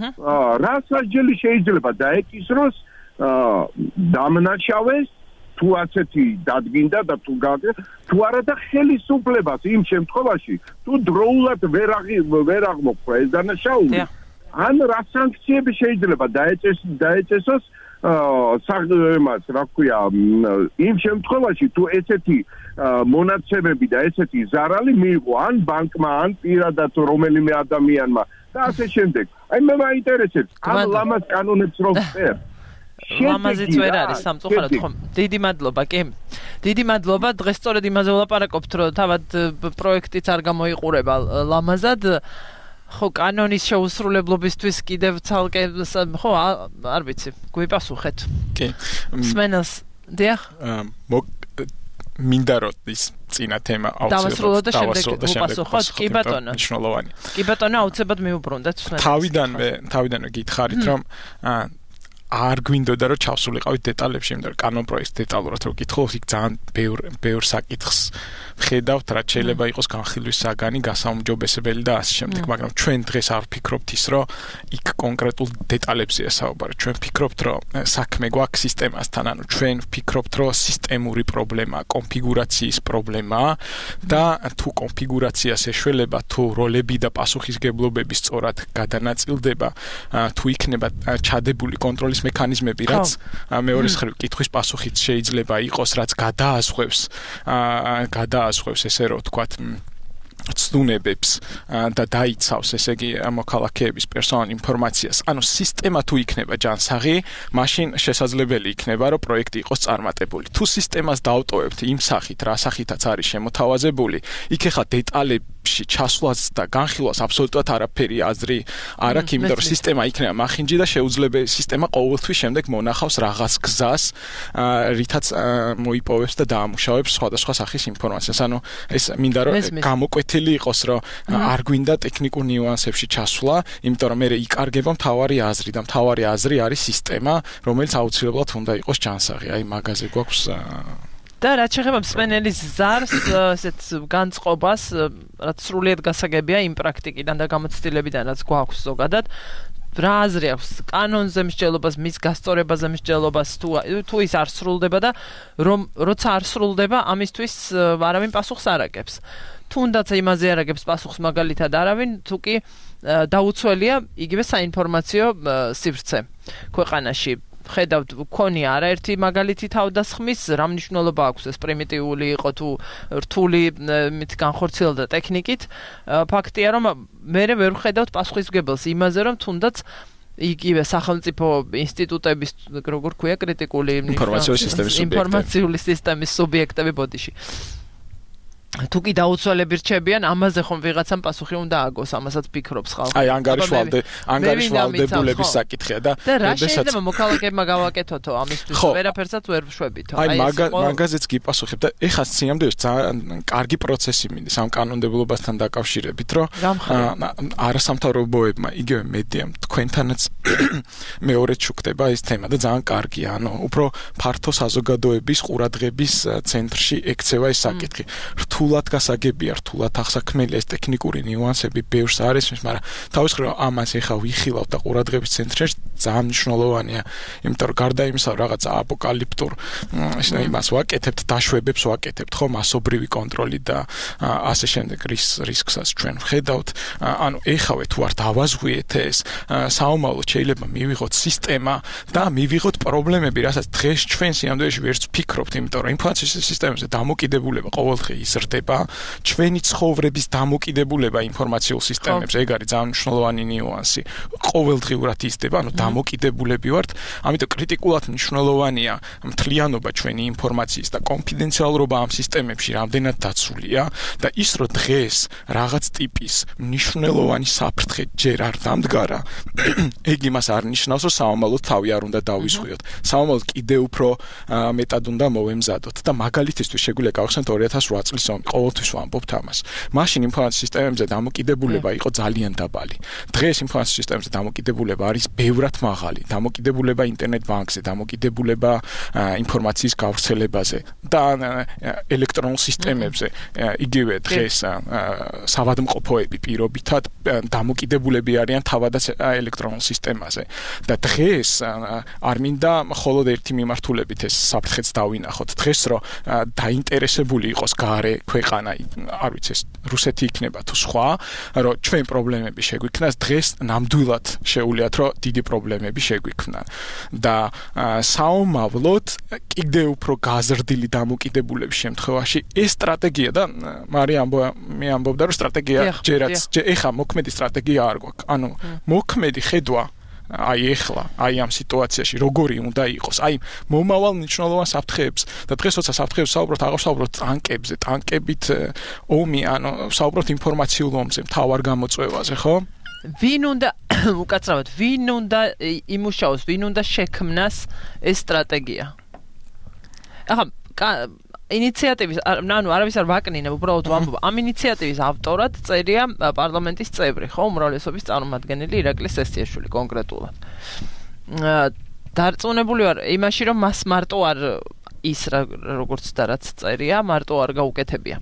რა სასჯელი შეიძლება დაეკისროს დამნაშავეს, თუ ასეთი დადგინდა და თუ გაგე, თუ არა და ხელისუფლებას იმ შემთხვევაში, თუ დროულად ვერ ვერ აღმოხდა ეს დანაშაული, ან რა სანქციები შეიძლება დაეწესოს საგემას, რა ქვია, იმ შემთხვევაში, თუ ესეთი მონაცემები და ესეთი ზარალი მიიღო ან ბანკმა, ან პირადად რომელიმე ადამიანმა და ასე შემდეგ. აი მე მაინტერესებს, ამ ლამაზ კანონებს რომ წერ. ლამაზიც ვერ არის სამწუხაროდ ხომ. დიდი მადლობა, კი. დიდი მადლობა. დღეს სწორედ იმაზე ვლაპარაკობთ, რომ თავად პროექტიც არ გამოიყურება ლამაზად. ხო, კანონის შეუსრულებლობისთვის კიდევ ცალკე ხო, არ ვიცი, გვიპასუხეთ. კი. სმენელს, დიახ. მოგ მინდა რომ ის წინა თემა აუცილებლად დავასრულოთ და შემდეგ ვუპასუხოთ. კი ბატონო. მნიშვნელოვანი. კი ბატონო, აუცილებლად მივუბრუნდეთ სმენელს. თავიდანვე, თავიდანვე გითხარით, რომ არ გვინდოდა რომ ჩავსულიყავით დეტალებში, იმიტომ რომ კანონ პროექტს დეტალურად რო გითხოთ, იქ ძალიან ბევრ ბევრ საკითხს ხედავთ, რაც შეიძლება იყოს განხილვის საგანი, გასაუმჯობესებელი და ასე შემდეგ, მაგრამ ჩვენ დღეს არ ვფიქრობთ ის, რომ იქ კონკრეტულ დეტალებზეა საუბარი. ჩვენ ვფიქრობთ, რომ საქმე გვაქვს სისტემასთან, ანუ ჩვენ ვფიქრობთ, რომ სისტემური პრობლემა, კონფიგურაციის პრობლემაა და თუ კონფიგურაციას ეშველება, თუ როლები და პასუხისგებლობები სწორად გადანაწილდება, თუ იქნება ჩადებული კონტროლის მექანიზმები, რაც მეორე მხრივ კითხვის პასუხით შეიძლება იყოს, რაც გადაასხვევს გადაასხვევს ესე რომ ვთქვათ ცნუნებებს და დაიცავს ესე იგი მოქალაქეების პერსონალურ ინფორმაციას. ანუ სისტემა თუ იქნება ჯანსაღი, მაშინ შესაძლებელი იქნება რომ პროექტი იყოს წარმატებული. თუ სისტემას დავტოვებთ იმ სახით, რა სახითაც არის შემოთავაზებული, იქ ახლა დეტალებში ჩასვლას და განხილვას აბსოლუტურად არაფერი აზრი არ აქვს, იმიტომ რომ სისტემა იქნება მახინჯი და შეუძლებელი სისტემა ყოველთვის შემდეგ მონახავს რაღაც გზას, რითაც მოიპოვებს და დაამუშავებს სხვადასხვა სახის ინფორმაციას. ანუ ეს მინდა რომ გამოკვეთილი იყოს, რომ არ გვინდა ტექნიკურ ნიუანსებში ჩასვლა, იმიტომ რომ მე იკარგება მთავარი აზრი და მთავარი აზრი არის სისტემა, რომელიც აუცილებლად უნდა იყოს ჯანსაღი. აი მაგაზე გვაქვს და რაც შეეხება მსმენელის ზარს, ესეთ განწყობას, რაც სრულიად გასაგებია იმ პრაქტიკიდან და გამოცდილებიდან, რაც გვაქვს ზოგადად, რა აზრი აქვს კანონზე მსჯელობას, მის გასწორებაზე მსჯელობას, თუ თუ ის არ სრულდება და რომ როცა არ სრულდება, ამისთვის არავინ პასუხს არ აკეთებს. თუნდაც იმაზე არ აკეთებს პასუხს მაგალითად არავინ, თუ კი დაუცველია იგივე საინფორმაციო სივრცე ქვეყანაში. ხედავთ ქონია არაერთი მაგალითი თავდასხმის რა მნიშვნელობა აქვს ეს პრიმიტიული იყო თუ რთული მით განხორციელდა ტექნიკით ფაქტია რომ მე ვერ ვხედავთ პასუხისმგებელს იმაზე რომ თუნდაც იგივე სახელმწიფო ინსტიტუტების როგორ ქვია კრიტიკული ინფორმაციული სისტემის სუბიექტები ბოდიში თუ კი დაუცველები რჩებიან, ამაზე ხომ ვიღაცამ პასუხი უნდა აგოს, ამასაც ფიქრობს ხალხი. აი, ანგარიშვალდე, ანგარიშვალდებულების საკითხია და და რა შეიძლება მოქალაქეებმა გავაკეთოთო ამისთვის, ვერაფერსაც ვერ ვშვებითო. აი, მაგაზეც გიპასუხებ და ეხლა სიამდვილეში ძალიან კარგი პროცესი მინდის ამ კანონმდებლობასთან დაკავშირებით, რომ არასამთავრობოებმა, იგივე მედიამ თქვენთანაც მეორედ შუქდება ეს თემა და ძალიან კარგია, ანუ უფრო ფართო საზოგადოების ყურადღების ცენტრში ექცევა ეს საკითხი. რთულად გასაგებია, რთულად ახსაქმელია ეს ტექნიკური ნიუანსები, ბევრს არ ესმის, მაგრამ თავის მხრივ ამას ეხა ვიხილავ და ყურადღების ცენტრში ძალიან მნიშვნელოვანია, იმიტომ რომ გარდა იმისა, რომ რაღაც აპოკალიფტურ იმას ვაკეთებთ, დაშვებებს ვაკეთებთ, ხო, მასობრივი კონტროლი და ასე შემდეგ რისკსაც ჩვენ ვხედავთ. ანუ ეხავე თუ არ დავაზღვიეთ ეს, საომავლოდ შეიძლება მივიღოთ სისტემა და მივიღოთ პრობლემები, რასაც დღეს ჩვენ სიამდვილეში ვერც ვფიქრობთ, იმიტომ რომ ინფორმაციის სისტემებზე დამოკიდებულება ყოველდღე იზრდება, ჩვენი ცხოვრების დამოკიდებულება ინფორმაციულ სისტემებზე, ეგ არის ძალიან მნიშვნელოვანი ნიუანსი. ყოველდღიურად იზრდება, ანუ დამოკიდებულები ვართ, ამიტომ კრიტიკულად მნიშვნელოვანია მთლიანობა ჩვენი ინფორმაციის და კონფიდენციალურობა ამ სისტემებში რამდენად დაცულია და ის რომ დღეს რაღაც ტიპის მნიშვნელოვანი საფრთხე ჯერ არ დამდგარა, ეგ იმას არ ნიშნავს, რომ საომალოდ თავი არ უნდა დავიზღვიოთ. საომალოდ კიდევ უფრო მეტად უნდა მოვემზადოთ და მაგალითისთვის შეგვიძლია გავხსენოთ ორი ათას ოთხ წლის ომი, ყოველთვის ვამბობთ ამას. მაშინ ინფორმაციის სისტემებზე დამოკიდებულება იყო ძალიან დაბალი. დღეს ინფორმაციის სისტემებზე დამოკიდებულება არის ბევრად მაღალი. დამოკიდებულება ინტერნეტ ბანკზე, დამოკიდებულება ინფორმაციის გავრცელებაზე და ელექტრონულ სისტემებზე. იგივე დღეს საავადმყოფოები პირობითად დამოკიდებულები არიან თავადაც ელექტრონულ სისტემაზე. და დღეს არ მინდა მხოლოდ ერთი მიმართულებით ეს საფრთხეც დავინახოთ. დღეს რომ დაინტერესებული იყოს გარე ქვეყანა, არ ვიცი ეს რუსეთი იქნება თუ სხვა, რომ ჩვენ პრობლემები შეგვიქმნას, დღეს ნამდვილად შეუძლიათ რომ დიდი პრობლემები შეგვიქმნან. და საომავლოდ კიდევ უფრო გაზრდილი დამოკიდებულების შემთხვევაში ეს სტრატეგია და მარია მე ამბობდა რომ სტრატეგია ჯერაც ეხა მოქმედი სტრატეგია არ გვაქვს. ანუ მოქმედი ხედვა აი ეხლა, აი ამ სიტუაციაში როგორი უნდა იყოს, აი მომავალ მნიშვნელოვან საფრთხეებს და დღეს როცა საფრთხეებს საუბრობთ, აღარ ვსაუბრობთ ტანკებზე, ტანკებით ომი, ანუ ვსაუბრობთ ინფორმაციულ ომზე, მთავარ გამოწვევაზე, ხო? ვინ უნდა უკაცრავად, ვინ უნდა იმუშაოს, ვინ უნდა შექმნას ეს სტრატეგია? ახლა ინიციატივის, ანუ არავის არ ვაკნინებ, უბრალოდ ვამბობ, ამ ინიციატივის ავტორად წერია პარლამენტის წევრი, ხო, უმრავლესობის წარმომადგენელი ირაკლი სესიაშვილი კონკრეტულად. დარწმუნებული ვარ იმაში, რომ მას მარტო არ ის როგორც და რაც წერია, მარტო არ გაუკეთებია.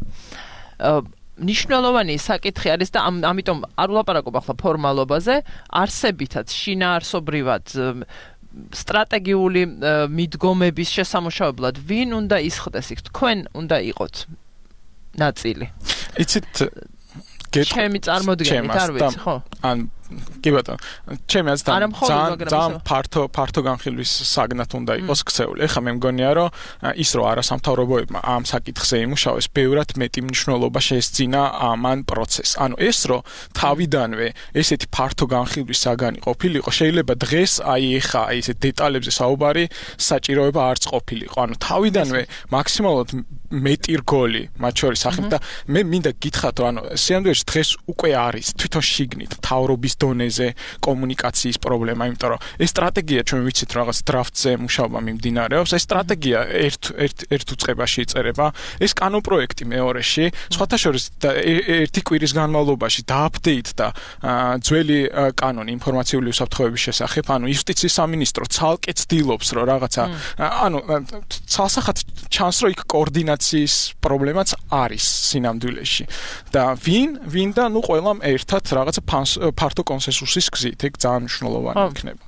ნიშნულოვანი საკითხი არის და ამიტომ არ ვლაპარაკობ ახლა ფორმალობაზე, არსებითაც, შინაარსობრივად სტრატეგიული მიდგომების შესამუშავებლად ვინ უნდა ისხდეს იქ თქვენ უნდა იყოთ ნაწილი იცით ჩემი წარმოდგენით არ ვიცი ხო ან კი ბატონო ჩემი აზრით ძალიან ფართო ფართო განხილვის საგნად უნდა იყოს ქცეული. ეხლა მე მგონია რომ ის რომ არასამთავრობოებმა ამ საკითხზე იმუშავეს ბევრად მეტი მნიშვნელობა შეესწინა ამან პროცესს. ანუ ეს რომ თავიდანვე ესეთი ფართო განხილვის საგანი ყოფილიყო, შეიძლება დღეს აი ეხა აი ესე დეტალებზე საუბარი საჭიროება არც ყოფილიყო. ანუ თავიდანვე მაქსიმალურად მეტი რგოლი მათ შორის ახლა და მე მინდა გითხრათ რომ ანუ სიამდვილეში დღეს უკვე არის თვითონ შიგნით მთავრობის დონეზე კომუნიკაციის პრობლემა, იმიტომ რომ ეს სტრატეგია ჩვენ ვიცით რაღაც დრაფტზე მუშაობა მიმდინარეობს, ეს სტრატეგია ერთ ერთ ერთ უწყებაში იწერება, ეს კანონპროექტი მეორეში, სხვათა შორის ერთი კვირის განმავლობაში დააპდეიტდა ძველი კანონი ინფორმაციული უსაფრთხოების შესახებ, ანუ იუსტიციის სამინისტრო ცალკე ცდილობს რომ რაღაცა ანუ ცალსახად ჩანს რომ იქ კოორდინაციის პრობლემაც არის სინამდვილეში და ვინ ვინ და ნუ ყველამ ერთად რაღაცა ფართო კონსენსუსის გზით ეგ ძალიან მნიშვნელოვანი იქნება.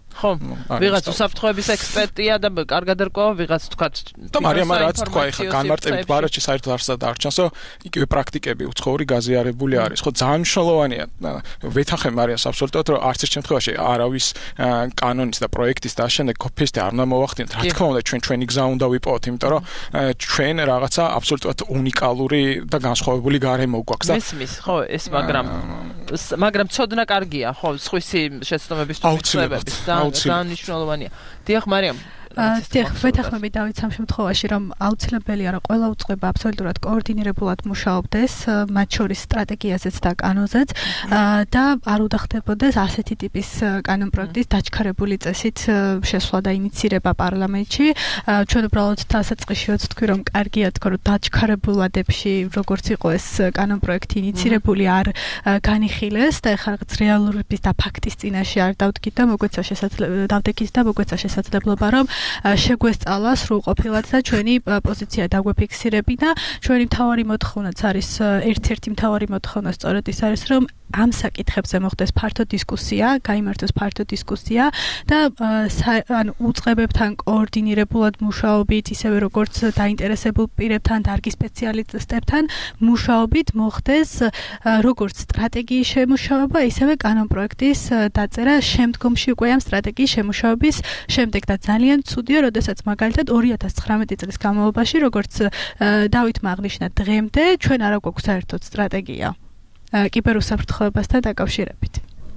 ხო, ვიღაც უსაფრთხოების ექსპერტია და კარგად ერკვევა, ვიღაც თქვათ და მარიამ რაც თქვა ეხა განმარტებით ბარათში საერთოდ არსად არჩანსო, იგივე პრაქტიკები უცხოური გაზიარებული არის. ხო, ძალიან მნიშვნელოვანია. ვეთახე მარიამს აბსოლუტურად რომ არც ერთ შემთხვევაში არავის კანონის და პროექტის და შემდეგ კოპიისტი არ უნდა მოვახდინოთ. რა თქმა უნდა, ჩვენ ჩვენი გზა უნდა ვიპოვოთ, იმიტომ რომ ჩვენ რაღაცა აბსოლუტურად უნიკალური და განსხვავებული გარემო გვაქვს და მესმის, ხო, ეს მაგრამ მაგრამ ცოდნა კარგია, ხო, სხვისი შეცდომების თუ მიღწევების და ძალიან მნიშვნელოვანია. დიახ, მარიამ დიახ, ვეთანხმები დავით სამ შემთხვევაში, რომ აუცილებელია რომ ყველა უწყება აბსოლუტურად კოორდინირებულად მუშაობდეს, მათ შორის სტრატეგიაზეც და კანონზეც და არ უნდა ასეთი ტიპის კანონპროექტის დაჩქარებული წესით შესვლა და ინიცირება პარლამენტში. ჩვენ უბრალოდ დასაწყისში ვთქვი, რომ კარგია თქო, რომ დაჩქარებულადებში როგორც იყო ეს კანონპროექტი ინიცირებული არ განიხილეს და ეხლა რაღაც რეალურობის და ფაქტის წინაშე არ დავდგით და მოგვეცა შესაძლებლობა დავდექით და მოგვეცა შესაძლებლობა რომ შეგვესწალა სრულყოფილად და ჩვენი პოზიცია დაგვეფიქსირებინა. ჩვენი მთავარი მოთხოვნაც არის ერთ-ერთი მთავარი მოთხოვნა სწორედ ის არის, რომ ამ საკითხებზე მოხდეს ფართო დისკუსია, გაიმართოს ფართო დისკუსია და ანუ უწყებებთან კოორდინირებულად მუშაობით, ისევე როგორც დაინტერესებულ პირებთან, დარგის სპეციალისტებთან მუშაობით მოხდეს როგორც სტრატეგიის შემუშავება, ისევე კანონპროექტის დაწერა შემდგომში უკვე ამ სტრატეგიის შემუშავების შემდეგ და ძალიან ცუდია, როდესაც მაგალითად ორი ათას ცხრამეტი წლის განმავლობაში, როგორც დავითმა აღნიშნა დღემდე, ჩვენ არ გვაქვს საერთოდ სტრატეგია კიბერუსაფრთხოებასთან დაკავშირებით.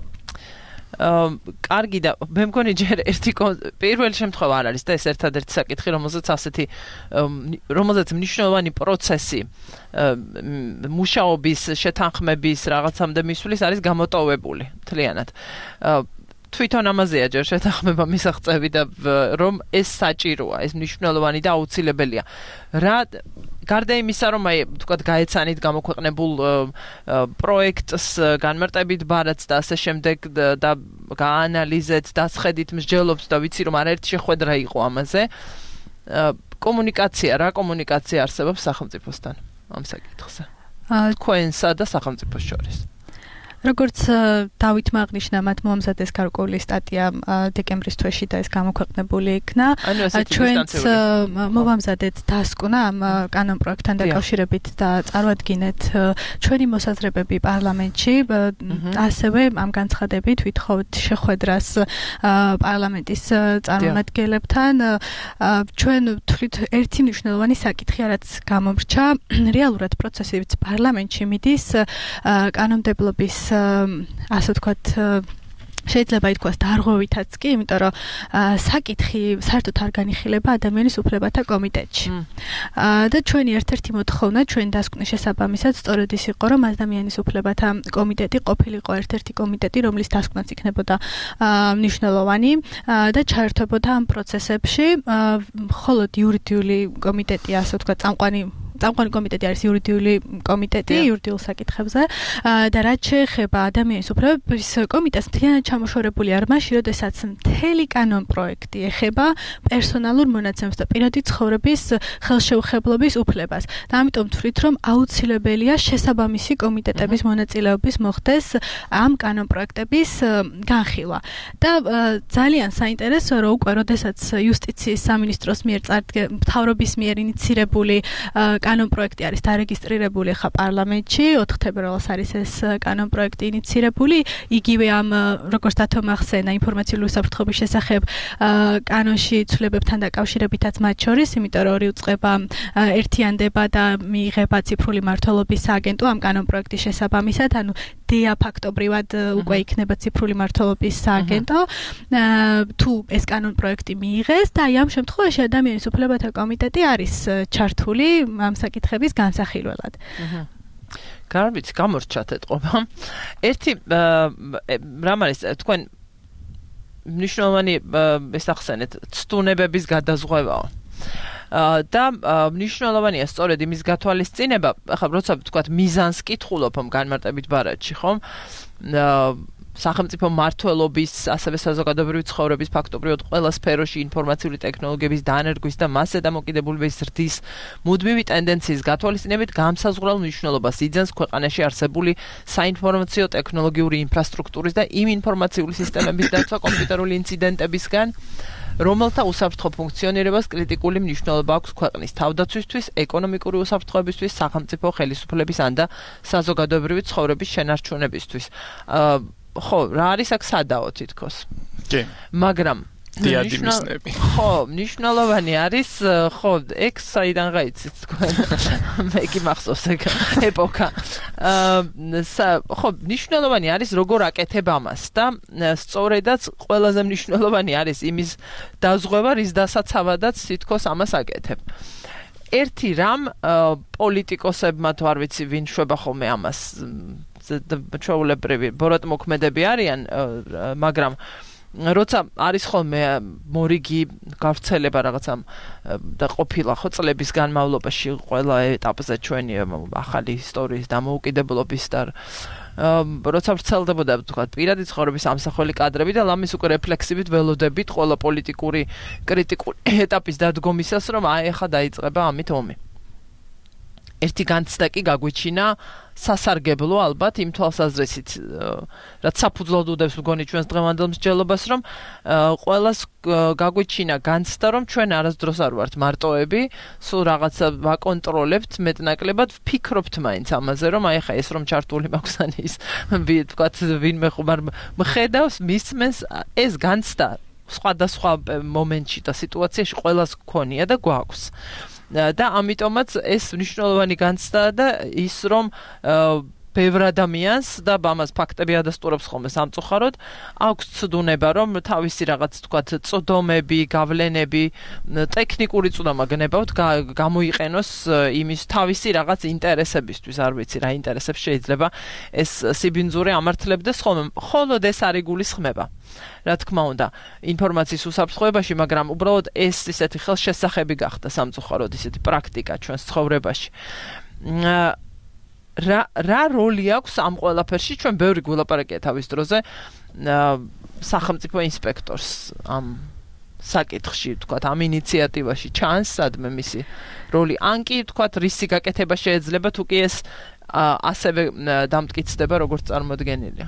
აა კარგი და მე მგონი ჯერ ერთი პირველი შემთხვევა არ არის და ეს ერთადერთი საკითხი, რომელზეც ასეთი რომელზეც მნიშვნელოვანი პროცესი მუშაობის, შეთანხმების რაღაცამდე მისვლის არის გამოტოვებული მთლიანად. თვითონ ამაზეა ჯერ შეთანხმება მისაღწევი და რომ ეს საჭიროა, ეს მნიშვნელოვანი და აუცილებელია. რა გარდა იმისა, რომ აი თქვათ გაეცანით გამოქვეყნებულ პროექტს, განმარტებით ბარათს და ასე შემდეგ და გაანალიზეთ, დასხედით, მსჯელობთ და ვიცი რომ არაერთი შეხვედრა იყო ამაზე. კომუნიკაცია, რა კომუნიკაცია არსებობს სახელმწიფოსთან ამ საკითხზე? თქვენსა და სახელმწიფოს შორის. როგორც დავითმა აღნიშნა, მათ მოამზადეს გარკვეული სტატია დეკემბრის თვეში და ეს გამოქვეყნებული იქნა. ჩვენც მოვამზადეთ დასკვნა ამ კანონპროექტთან დაკავშირებით და წარვადგინეთ ჩვენი მოსაზრებები პარლამენტში. ასევე ამ განცხადებით ვითხოვთ შეხვედრას პარლამენტის წარმომადგენლებთან. ჩვენ თვლით ერთი მნიშვნელოვანი საკითხია, რაც გამომრჩა, რეალურად პროცესიც პარლამენტში მიდის კანონმდებლობის ასე ვთქვათ შეიძლება ითქვას დარღვევითაც კი, იმიტომ რომ საკითხი საერთოდ არ განიხილება ადამიანის უფლებათა კომიტეტში. და ჩვენი ერთ-ერთი მოთხოვნა, ჩვენი დასკვნის შესაბამისად სწორედ ის იყო, რომ ადამიანის უფლებათა კომიტეტი ყოფილიყო ერთ-ერთი კომიტეტი, რომლის დასკვნაც იქნებოდა მნიშვნელოვანი და ჩაერთვებოდა ამ პროცესებში, მხოლოდ იურიდიული კომიტეტი, ასე ვთქვათ, წამყვანი წამყვანი კომიტეტი არის იურიდიული კომიტეტი იურიდიულ საკითხებზე და რაც შეეხება ადამიანის უფლებების კომიტეტს მთლიანად ჩამოშორებული არ მასში, როდესაც მთელი კანონპროექტი ეხება პერსონალურ მონაცემს და პირადი ცხოვრების ხელშეუხებლობის უფლებას. და ამიტომ ვთვლით, რომ აუცილებელია შესაბამისი კომიტეტების მონაწილეობის მოხდეს ამ კანონპროექტების განხილვა. და ძალიან საინტერესოა, რომ უკვე როდესაც იუსტიციის სამინისტროს მიერ მთავრობის მიერ ინიცირებული კანონპროექტი არის დარეგისტრირებული ხა პარლამენტში, ოთხ თებერვალს არის ეს კანონპროექტი ინიცირებული, იგივე ამ როგორც დათომ ახსენა ინფორმაციული უსაფრთხოების შესახებ კანონში ცვლილებებთან დაკავშირებითაც მათ შორის, იმიტომ რომ ორი უწყება ერთიანდება და მიიღება ციფრული მმართველობის სააგენტო ამ კანონპროექტის შესაბამისად, ანუ დეა ფაქტობრივად უკვე იქნება ციფრული მმართველობის სააგენტო, თუ ეს კანონპროექტი მიიღეს და აი ამ შემთხვევაში ადამიანის უფლებათა კომიტეტი არის ჩართული ამ საკითხების განსახილველად. გარბიც გამორჩათ ეთყობა. ერთი რამ არის თქვენ მნიშვნელოვანი ეს ახსენეთ ცდუნებების გადაზღვევაა. და მნიშვნელოვანია სწორედ იმის გათვალისწინება, ახლა როცა ვთქვათ მიზანს კითხულობ ამ განმარტებით ბარათში, ხომ? სახელმწიფო მმართველობის, ასევე საზოგადოებრივი ცხოვრების ფაქტობრივად ყველა სფეროში ინფორმაციული ტექნოლოგიების დანერგვის და მასზე დამოკიდებულების ზრდის მუდმივი ტენდენციის გათვალისწინებით გამსაზღვრელ მნიშვნელობას იძენს ქვეყანაში არსებული საინფორმაციო ტექნოლოგიური ინფრასტრუქტურის და იმ ინფორმაციული სისტემების დაცვა კომპიუტერული ინციდენტებისგან, რომელთა უსაფრთხო ფუნქციონირებას კრიტიკული მნიშვნელობა აქვს ქვეყნის თავდაცვისთვის, ეკონომიკური უსაფრთხოებისთვის, სახელმწიფო ხელისუფლების ან და საზოგადოებრივი ცხოვრების შენარჩუნებისთვის. ხო, რა არის აქ სადაო თითქოს. კი. მაგრამ დიადიმისნები. ხო, მნიშვნელოვანი არის, ხო, ეგ საიდან გაიცით თქვენ? მე კი მახსოვს ეგ ეპოქა. აა, ხო, მნიშვნელოვანი არის როგორ აკეთებ ამას და სწორედაც ყველაზე მნიშვნელოვანი არის იმის დაზღვევა, რის დასაცავადაც თითქოს ამას აკეთებ. ერთი რამ პოლიტიკოსებმა თუ არ ვიცი ვინ შვება ხოლმე ამას ჩვეულებრივი ბოროტმოქმედები არიან, მაგრამ როცა არის ხოლმე მორიგი გავრცელება რაღაცა და ყოფილა ხო წლების განმავლობაში ყველა ეტაპზე ჩვენი ახალი ისტორიის დამოუკიდებლობის და როცა ვრცელდებოდა თქვა პირადი ცხოვრების ამსახველი კადრები და ლამის უკვე რეფლექსივით ველოდებით ყველა პოლიტიკური კრიტიკული ეტაპის დადგომისას, რომ აი ახლა დაიწყება ამით ომი. ერთი განცდა კი გაგვიჩინა სასარგებლო ალბათ იმ თვალსაზრისით, რაც საფუძვლად უდევს მგონი ჩვენს დღევანდელ მსჯელობას, რომ ყველას გაგვიჩინა განცდა, რომ ჩვენ არასდროს არ ვართ მარტოები, სულ რაღაცა ვაკონტროლებთ, მეტნაკლებად ვფიქრობთ მაინც ამაზე, რომ აი ხა ეს რომ ჩართული მაქვს ან ის ვთქვათ ვინმე ხუმარ მხედავს, მისმენს, ეს განცდა სხვადასხვა მომენტში და სიტუაციაში ყველას გქონია და გვაქვს. და ამიტომაც ეს მნიშვნელოვანი განცდა და ის რომ ბევრ ადამიანს და ამას ფაქტები ადასტურებს ხოლმე სამწუხაროდ აქვს ცდუნება რომ თავისი რაღაც თქვათ წვდომები, გავლენები, ტექნიკური წვდომა გნებავთ გამოიყენოს იმის თავისი რაღაც ინტერესებისთვის, არ ვიცი რა ინტერესებს შეიძლება ეს სიბინძური ამართლებდეს ხოლმე, მხოლოდ ეს არ იგულისხმება. რა თქმა უნდა, ინფორმაციის უსაფრთხოებაში, მაგრამ უბრალოდ ეს ისეთი ხელშესახები გახდა სამწუხაროდ ისეთი პრაქტიკა ჩვენს ცხოვრებაში. რა რა როლი აქვს ამ ყველაფერში? ჩვენ ბევრი გულაპარაკია თავის დროზე სახელმწიფო ინსპექტორს ამ საკითხში, თქვათ, ამ ინიციატივაში ჩანს სადმე მისი როლი. ან კი თქვათ, რისი გაკეთება შეიძლება თუ კი ეს ასევე დამტკიცდება როგორც წარმოდგენილია.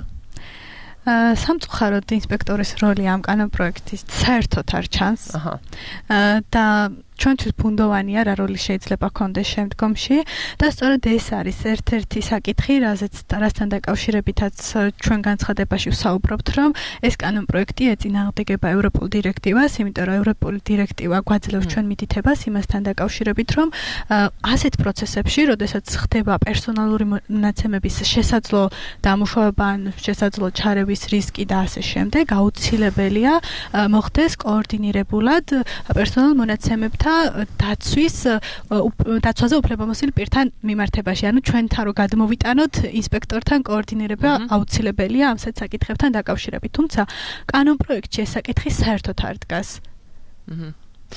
სამწუხაროდ ინსპექტორის როლი ამ კანონპროექტის საერთოდ არ ჩანს. აჰა. და ჩვენთვის ბუნდოვანია რა როლი შეიძლება ქონდეს შემდგომში და სწორედ ეს არის ერთ-ერთი საკითხი, რაზეც რასთან დაკავშირებითაც ჩვენ განცხადებაში ვსაუბრობთ, რომ ეს კანონპროექტი ეწინააღმდეგება ევროპულ დირექტივას, იმიტომ რომ ევროპული დირექტივა გვაძლევს ჩვენ მითითებას იმასთან დაკავშირებით, რომ ასეთ პროცესებში, როდესაც ხდება პერსონალური მონაცემების შესაძლო დამუშავება ან შესაძლო ჩარევის რისკი და ასე შემდეგ, აუცილებელია მოხდეს კოორდინირებულად პერსონალურ მონაცემებთან დაცვის დაცვაზე უფლებამოსილ პირთან მიმართებაში, ანუ ჩვენთან რო გადმოვიტანოთ ინსპექტორთან კოორდინირება აუცილებელია ამ სეთ საკითხებთან დაკავშირებით. თუმცა კანონპროექტში ეს საკითხი საერთოდ არ დგას. აჰა.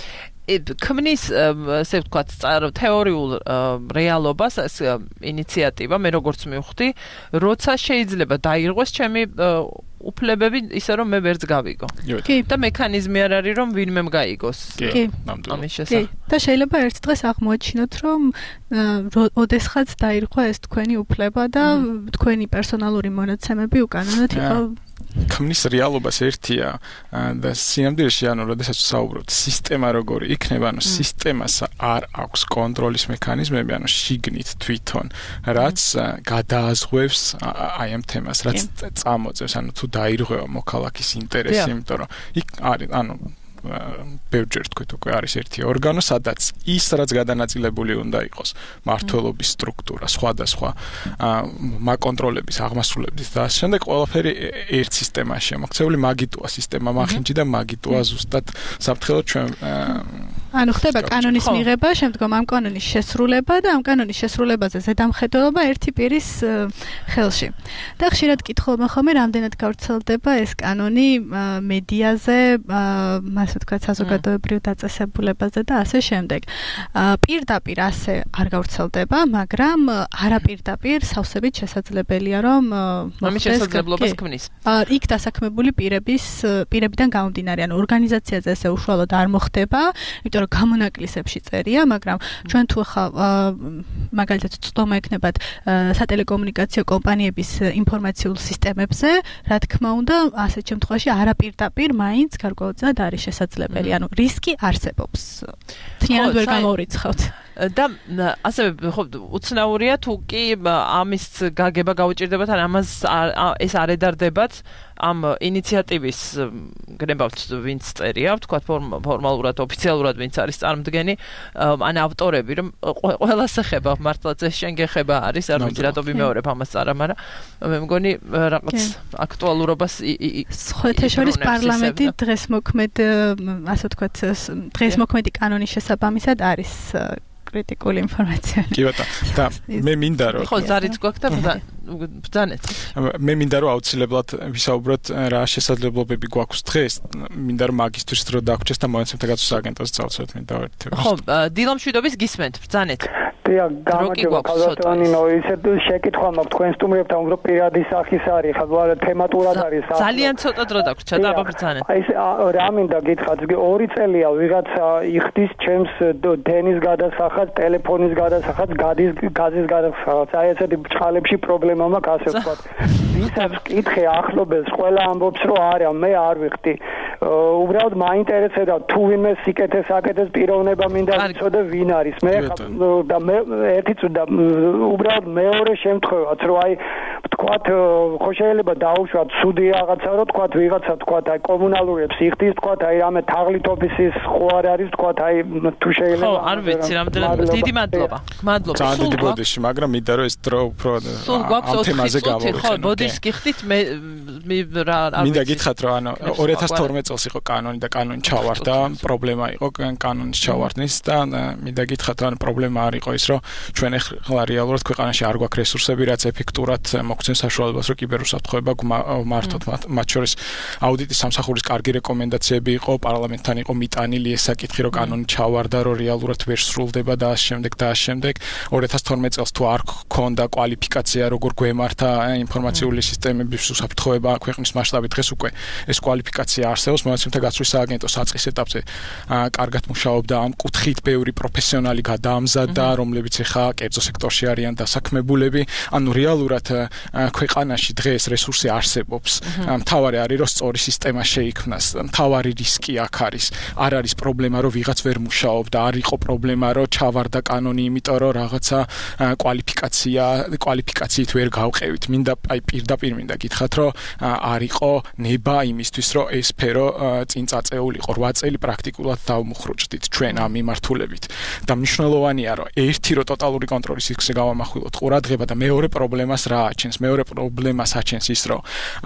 ქმნის ესე ვთქვათ თეორიულ რეალობას ეს ინიციატივა, მე როგორც მივხვდი, როცა შეიძლება დაირღვეს ჩემი უფლებები ისე რომ მე ვერც გავიგო. და მექანიზმი არ არის რომ ვინმე გაიგოს. კი, ამის შესახებ. და შეიძლება ერთ დღეს აღმოაჩინოთ რომ ოდესღაც დაირღვა ეს თქვენი უფლება და თქვენი პერსონალური მონაცემები უკანონოდ იყო ქმნის რეალობას ერთია და სინამდვილეში ანუ როდესაც ვსაუბრობთ სისტემა როგორი იქნება, ანუ სისტემას არ აქვს კონტროლის მექანიზმები, ანუ შიგნით თვითონ, რაც გადააზღვევს აი ამ თემას, რაც წამოწევს, ანუ თუ დაირღვევა მოქალაქის ინტერესი, იმიტომ რომ იქ არის, ანუ ბევრჯერ თქვით უკვე არის ერთი ორგანო, სადაც ის რაც გადანაწილებული უნდა იყოს მმართველობის სტრუქტურა, სხვადასხვა მაკონტროლების, აღმასრულებლის და შემდეგ ყველაფერი ერთ სისტემაშია მოქცეული, მაგიტოა სისტემა მახინჯი და მაგიტოა ზუსტად საფრთხილად ჩვენ ანუ ხდება კანონის მიღება, შემდგომ ამ კანონის შესრულება და ამ კანონის შესრულებაზე ზედამხედველობა ერთი პირის ხელში. და ხშირად კითხულობენ ხოლმე, რამდენად გავრცელდება ეს კანონი მედიაზე, ასე ვთქვათ, საზოგადოებრივ დაწესებულებაზე და ასე შემდეგ. პირდაპირ ასე არ გავრცელდება, მაგრამ არაპირდაპირ სავსებით შესაძლებელია, რომ ამის შესაძლებლობას ქმნის. იქ დასაქმებული პირების პირებიდან გამომდინარე, ანუ ორგანიზაციაზე ესე უშუალოდ არ მოხდება, იმიტომ რომ გამონაკლისებში წერია, მაგრამ ჩვენ თუ ახლა მაგალითად წვდომა ექნებათ სატელეკომუნიკაციო კომპანიების ინფორმაციულ სისტემებზე, რა თქმა უნდა, ასეთ შემთხვევაში არაპირდაპირ მაინც გარკვეულწილად არის შესაძლებელი, ანუ რისკი არსებობს. თინიანად ვერ გამოურიცხავთ. და ასევე ხო უცნაურია თუ კი ამის გაგება გაუჭირდებათ ან ამას ეს არ ედარდებათ ამ ინიციატივის გნებავთ ვინც წერია, თქვა ფორმალურად, ოფიციალურად ვინც არის წარმდგენი, ან ავტორები, რომ ყველას ეხება, მართლაც ეს შენ გეხება არის, არ ვიცი რატო ვიმეორებ ამას წარა, მაგრამ მე მგონი რაღაც აქტუალურობას სხვათა შორის პარლამენტი დღესმოქმედ, ასე ვთქვათ, დღესმოქმედი კანონის შესაბამისად არის კრიტიკული ინფორმაცია. კი ბატონო. და მე მინდა რომ ხო ზარიც გვაქვს და ბრძანეთ. მე მინდა რომ აუცილებლად ვისაუბროთ რა შესაძლებლობები გვაქვს დღეს. მინდა რომ მაგისტრის დრო დაგვრჩეს და მოიცემთ გაცვლის აგენტოს წავცოთ მინდა ვერთი. ხო, დილამშვიდობის გისმენთ, ბრძანეთ. დია გამარჯობა კაზატონინო, ისეთ შეკითხვა მაქვს თქვენ სტუმრებთან, უფრო პირადი სახის არის, ხა თემატურად არის. ძალიან ცოტა დრო დაგვრჩა და აბა ბრძანეთ. აი ეს რა მინდა გითხრათ, ორი წელია ვიღაცა იხდის ჩემს დენის გადასახადს, ტელეფონის გადასახადს, გადის გაზის გადასახადს. აი ესეთი ბჭყალებში პრობლემა მაქვს, ასე ვთქვათ. ვისაც კითხე ახლობელს, ყველა ამბობს რომ არა, მე არ ვიხდი. უბრალოდ მაინტერესებდა თუ ვინმე სიკეთეს აკეთეს პიროვნება მინდა ვიცოდე ვინ არის. მე და მე ერთი წუთი უბრალოდ მეორე შემთხვევაც რომ აი თქვათ ხო შეიძლება დაუშვათ სუდი რაღაცა რომ თქვათ ვიღაცა თქვათ აი კომუნალურებს იხდის თქვათ აი რამე თაღლით ოფისის ხო არ არის თქვათ აი თუ შეიძლება ხო არ ვიცი რამდენად დიდი მადლობა მადლობა ძალიან დიდი ბოდიში მაგრამ მინდა რომ ეს დრო უფრო ამ თემაზე გავაკეთო ხო ბოდიშს გიხდით მე რა არ მინდა გითხრათ რომ ანუ ორი ათას თორმეტ წელს იყო კანონი და კანონი ჩავარდა პრობლემა იყო კანონის ჩავარდნის და მინდა გითხრათ რომ პრობლემა არ იყო ის რომ ჩვენ ახლა რეალურად ქვეყანაში არ გვაქვს რესურსები რაც ეფექტურად მოგცემს საშუალებას რომ კიბერუსაფრთხოება მართოთ მათ შორის აუდიტის სამსახურის კარგი რეკომენდაციები იყო პარლამენტთან იყო მიტანილი ეს საკითხი რომ კანონი ჩავარდა რომ რეალურად ვერ სრულდება და ამ შემდეგ და ამ შემდეგ ორი ათას თორმეტ წელს თუ არ გქონდა კვალიფიკაცია როგორ გვემართა ინფორმაციული სისტემების უსაფრთხოება ქვეყნის მასშტაბით დღეს უკვე ეს კვალიფიკაცია არსებობს მონაცემთა გაცვლის სააგენტო საწყის ეტაპზე კარგად მუშაობდა ამ კუთხით ბევრი პროფესიონალი გადაამზადდა რომლებიც ახლა კერძო სექტორში არიან დასაქმებულები ანუ რეალურად ქვეყანაში დღეს რესურსი არსებობს მთავარი არის რომ სწორი სისტემა შეიქმნას მთავარი რისკი აქ არის არ არის პრობლემა რომ ვიღაც ვერ მუშაობდა არ იყო პრობლემა რომ ჩავარდა კანონი იმიტომ რომ რაღაცა კვალიფიკაცია კვალიფიკაციით ვერ გავყევით მინდა აი პირდაპირ მინდა გითხრათ რომ არ იყო ნება იმისთვის რომ ეს სფერო წინ წაწეულიყო რვა წელი პრაქტიკულად დავმუხრუჭდით ჩვენ ამ მიმართულებით და მნიშვნელოვანია რომ ერთი რომ ტოტალური კონტროლის სიქსე გავამახვილოთ ყურადღება და მეორე პრობლემას რა აჩენს მეორე პრობლემას აჩენს ის რომ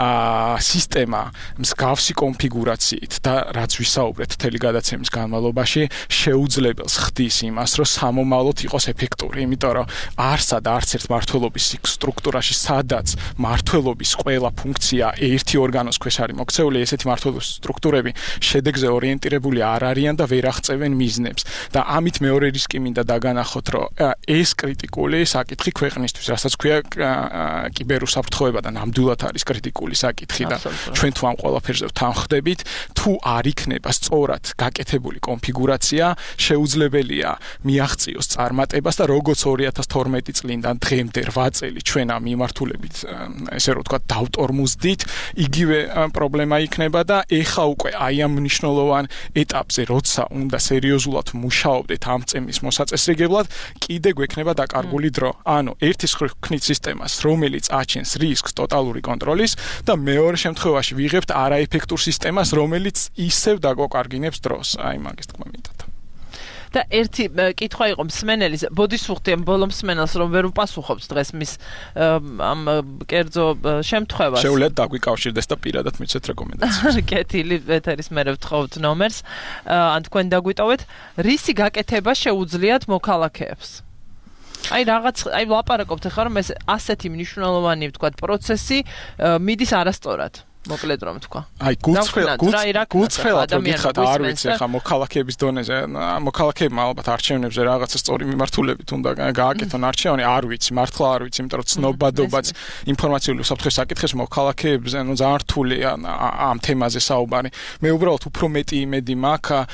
აა სისტემა მსგავსი კონფიგურაციით და რაც ვისაუბრეთ მთელი გადაცემის განმავლობაში შეუძლებელს ხდის იმას რომ სამომავლოდ იყოს ეფექტური იმიტომ რომ არსა და არც ერთ მართლობის სტრუქტურაში სადაც მართლობის ყველა ფუნქცია ერთი ორგანოს ქვეშ არის მოქცეული ესეთი მართლობის სტრუქტურები შედეგზე ორიენტირებული არ არიან და ვერ აღწევენ მიზნებს და ამით მეორე რისკი მინდა დაგანახოთ რომ ეს კრიტიკული საკითხი ქვეყნისთვის რასაც ქვია კიბერუსაფრთხოება და ნამდვილად არის კრიტიკული საკითხი და ჩვენ თუ ამ ყველაფერზე ვთანხმდებით თუ არ იქნება სწორად გაკეთებული კონფიგურაცია შეუძლებელია მიაღწიოს წარმატებას და როგორც ორი ათას თორმეტი წლიდან დღემდე რვა წელი ჩვენ ამ მიმართულებით ესე რომ ვთქვათ დავტორმუზდით იგივე პრობლემა იქნება და ეხა უკვე აი ამ მნიშვნელოვან ეტაპზე როცა უნდა სერიოზულად მუშაობდეთ ამ წემის მოსაწესრიგებლად კიდე გვექნება დაკარგული დრო ანუ ერთის ხრით სისტემას რომელიც აჩენს რისკს ტოტალური კონტროლის და მეორე შემთხვევაში ვიღებთ არაეფექტურ სისტემას რომელიც ისევ დაგვაკარგინებს დროს აი მაგის თქმა მინდა და ერთი კითხვა იყო მსმენელის ბოდიშს ვუხდი ამ ბოლო მსმენელს რომ ვერ უპასუხობთ დღეს მის ამ კერძო შემთხვევას შეუძლია დაგვიკავშირდეს და პირადად მიცეთ რეკომენდაციას კეთილი ეთერის მე ვთხოვთ ნომერს ან თქვენ დაგვიტოვეთ რისი გაკეთება შეუძლიათ მოქალაქეებს აი რაღაც აი ლაპარაკობთ ახლა რომ ეს ასეთი მნიშვნელოვანი ვთქვათ პროცესი მიდის არასწორად მოკლედ რომ თქვა. აი გულწრფელად რომ გითხრათ არ ვიცი ხა მოქალაქეების დონეზე მოქალაქეებმა ალბათ არჩევნებზე რაღაცა სწორი მიმართულებით უნდა გააკეთონ არჩევანი არ ვიცი მართლა არ ვიცი იმიტომ რომ ცნობადობაც ინფორმაციული უსაფრთხოების საკითხებში მოქალაქეებზე ნუ ძალიან რთულია ამ თემაზე საუბარი მე უბრალოდ უფრო მეტი იმედი მაქვს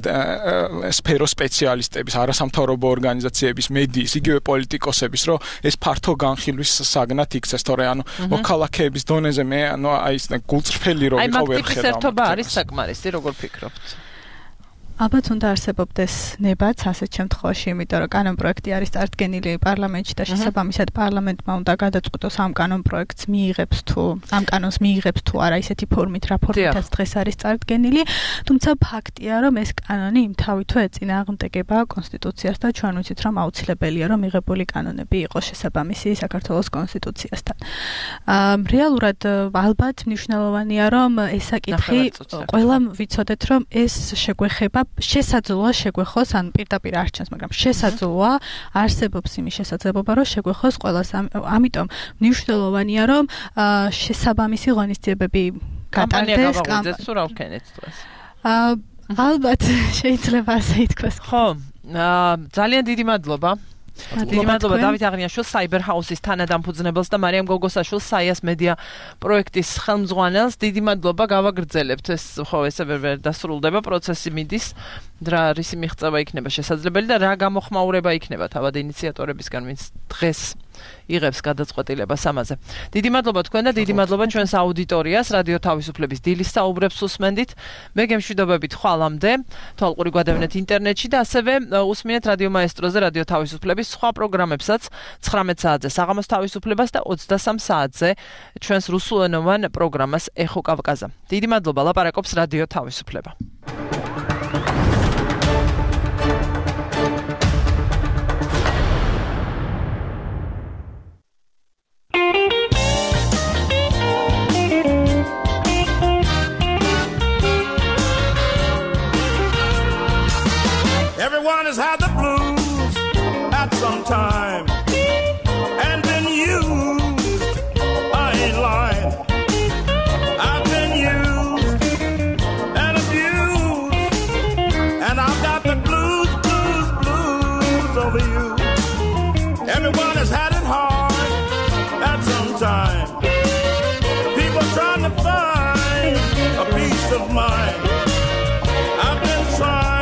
სფეროს სპეციალისტების არასამთავრობო ორგანიზაციების მედიის იგივე პოლიტიკოსების რომ ეს ფართო განხილვის საგნად იქცეს თორე ანუ მოქალაქეების დონეზე მე ანუ აი ეს გულწრფელი რომ იყო ვერ ხედავ. აი, მარტივი არის საკმარისი, როგორ ფიქრობთ? ალბათ უნდა არსებობდეს ნებაც ასეთ შემთხვევაში, იმიტომ რომ კანონპროექტი არის წარდგენილი პარლამენტში და შესაბამისად პარლამენტმა უნდა გადაწყვიტოს ამ კანონპროექტს მიიღებს თუ ამ კანონს მიიღებს თუ არა ისეთი ფორმით, რა ფორმითაც დღეს არის წარდგენილი, თუმცა ფაქტია, რომ ეს კანონი იმთავითვე ეწინააღმდეგება კონსტიტუციას და ჩვენ ვიცით, რომ აუცილებელია, რომ მიღებული კანონები იყოს შესაბამისი საქართველოს კონსტიტუციასთან. რეალურად ალბათ მნიშვნელოვანია, რომ ეს საკითხი ყველამ ვიცოდეთ, რომ ეს შეგვეხება შესაძლოა შეგვეხოს ან პირდაპირ არჩევანს, მაგრამ შესაძლოა არსებობს იმის შესაძლებლობა, რომ შეგვეხოს ყველას. ამიტომ მნიშვნელოვანია, რომ შესაბამისი ღონისძიებები გატარდეს კამპანია. თუ რა ვქენეთ დღეს? ალბათ შეიძლება ასე ითქვას. ხო, ძალიან დიდი მადლობა. დიდი მადლობა დავით აღრიაშვილს Cyber House-ის თანადამფუძნებელს და მარიამ გოგოსაშვილს საიას მედია პროექტის ხელმძღვანელს. დიდი მადლობა გავაგრძელებთ ეს ხო ესე ვერ დასრულდება პროცესი მიდის რა რისი მიღწევა იქნება შესაძლებელი და რა გამოხმაურება იქნება თავად ინიციატორებისგან ვინც დღეს იღებს გადაწყვეტილებას ამაზე. დიდი მადლობა თქვენ და დიდი მადლობა ჩვენს აუდიტორიას რადიო თავისუფლების დილის საუბრებს უსმენდით. მე გემშვიდობებით ხვალამდე თვალყური გვადევნეთ ინტერნეტში და ასევე უსმინეთ რადიო მაესტროზე რადიო თავისუფლების სხვა პროგრამებსაც ცხრამეტ საათზე საღამოს თავისუფლებას და ოცდასამ საათზე ჩვენს რუსულენოვან პროგრამას ეხო კავკაზა. დიდი მადლობა ლაპარაკობს რადიო თავისუფლება. Everyone has had the blues at some time and been used. I ain't lying. I've been used and abused, and I've got the blues, blues, blues over you. Everyone has had it hard at some time. People trying to find a peace of mind. I've been trying.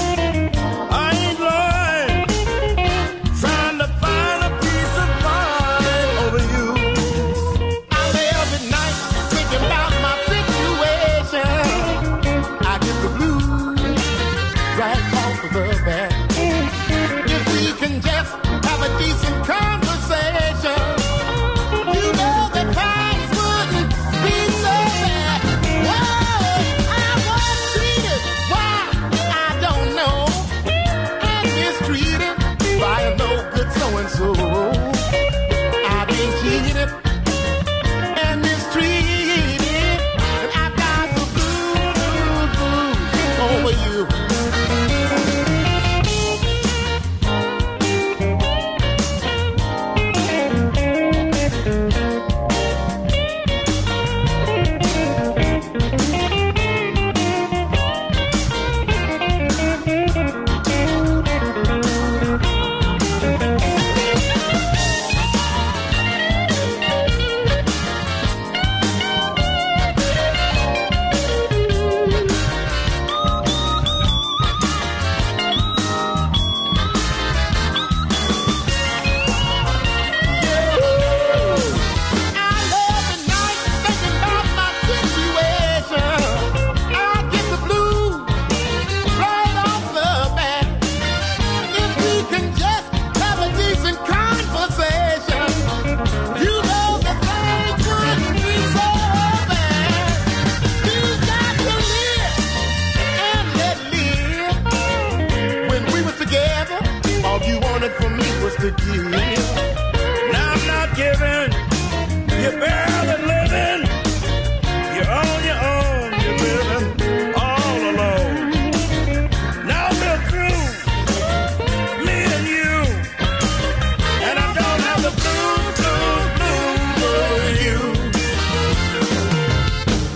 If we can just have a decent conversation, you know the times wouldn't be so bad. Whoa, I was treated, why, I don't know, and mistreated by a no good so-and-so. I've been cheated and mistreated, and I've got the blues, blues over you. Now I'm not giving, you're barely living, you're on your own, you're living all alone. Now we're through, me and you, and I don't have the blues, blues, blues for you.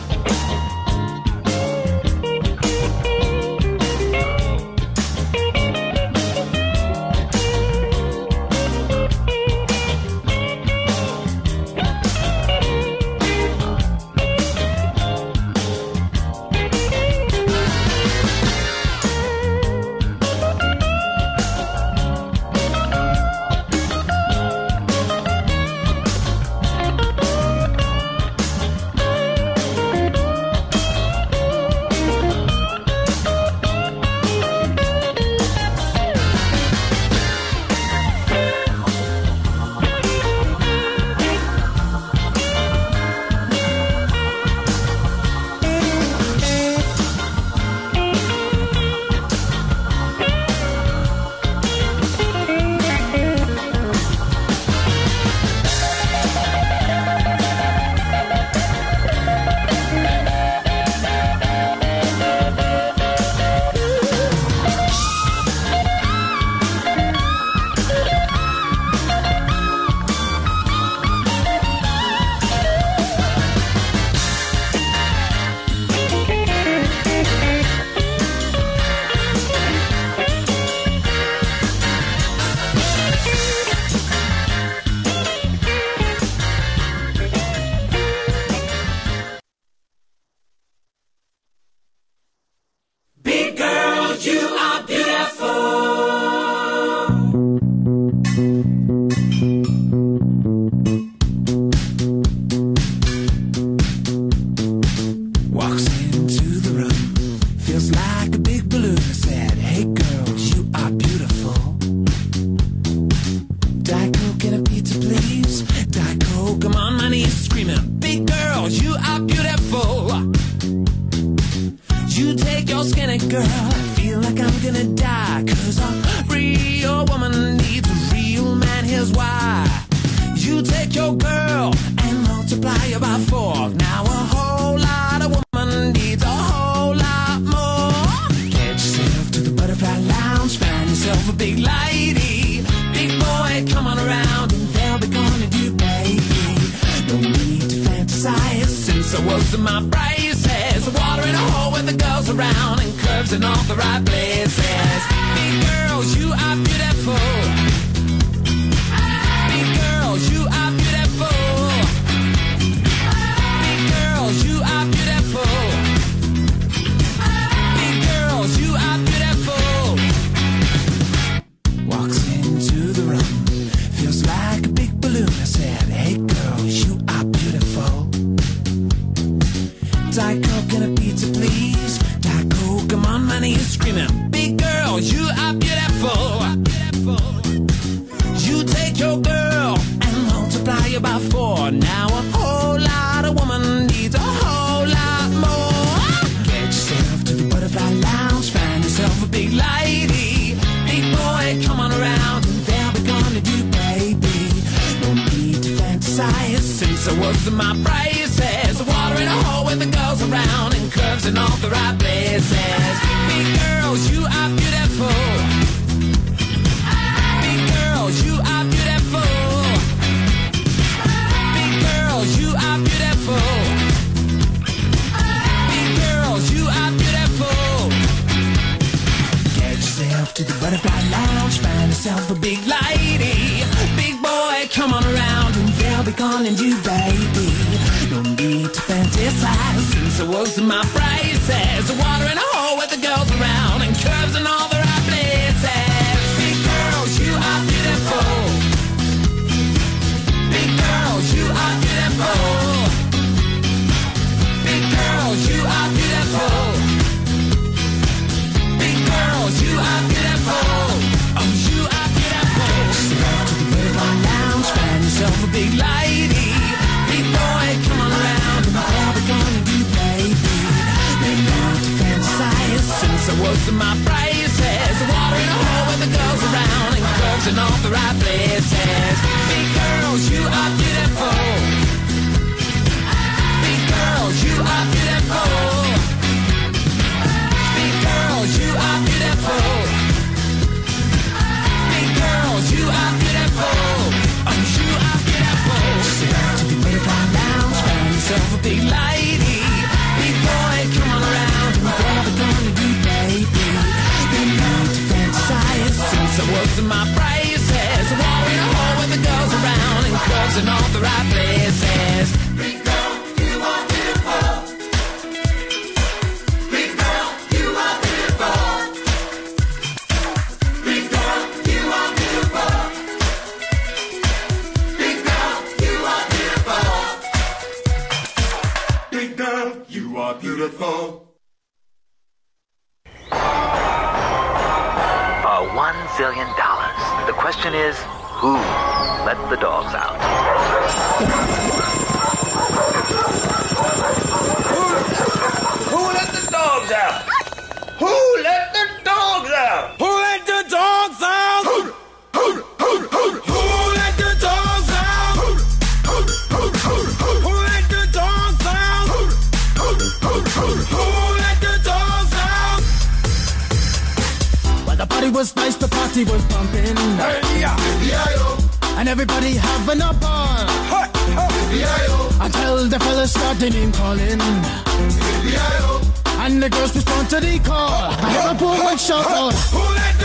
take your girl and multiply her by four. Now a whole lot of woman needs a whole lot more. Get yourself to the Butterfly Lounge, find yourself a big lady. Big boy, come on around and they'll be gonna do, baby. No need to fantasize, since I was in my braces. Water in a hole with the girls around and curves in all the right places. Big girls, you are beautiful. Big girls, you are beautiful. Big girls, you are beautiful. Big girls, you are beautiful. Walks into the room, feels like a big balloon. I said, hey girls, you are beautiful. Diet Coke and a pizza, please. Diet Coke, come on, my knees screaming. Big girls, you are beautiful. You take your girl and multiply her by four. Now a whole lot of woman needs a whole lot more. Get yourself to the Butterfly Lounge, find yourself a big lady. Big boy, come on around and they'll be gonna do, baby. No need to fantasize, since I was in my braces. Water in a hole with the girls around and curves in all the right places. Big girls, you are beautiful. Big girls, you are beautiful. Big girls, you are beautiful. Big girls, you are beautiful. Get yourself to the Butterfly Lounge, find yourself a big lady. Big boy, come on around and they'll be calling you, baby. No need to fantasize, since I was in my braces. Water in a hole with the girls around and curves in all the right places. Big girls, you are beautiful. Big girls, you are beautiful. Big girls, you are beautiful. Big girls, you are beautiful. Oh, you are beautiful. Get yourself to the Butterfly Lounge, find yourself a big lady. Big boy, come on around and they'll be gonna do, baby. No need to fantasize, since I was in my braces. Water in a hole with the girls around and curves in all the right places. Big girls, you are beautiful. Big girls, you are beautiful. Big girls, you are beautiful. Big girls, you are beautiful. Oh, you are beautiful. Sit down to the Butterfly Lounge, find yourself a big lady. Big boy, come on around and they'll be gonna do, baby. No need to fantasize, since I was in my braces. Water in a hole with the girls around and curves in all the right places. Big girl, you are beautiful. Big girl, you are beautiful. Big girl, you are beautiful. Big girl, you are beautiful. Big girl, you are beautiful. Uh, one zillion dollars. The question is, who let the dogs out? Who let the dogs out? Who let the dogs out? Who let the dogs out? Who, who, who, who, who let the dogs out? Who, who, who, who, who let the dogs out? Who, who, who, who, who let the dogs out? Well, the party was nice, the party was pumping. Hey, yeah, yeah, and everybody having a ball. hey, hey, yeah, Until the fellas started name calling. yeah, And the girls respond to the call. I hear a woman shout out, who let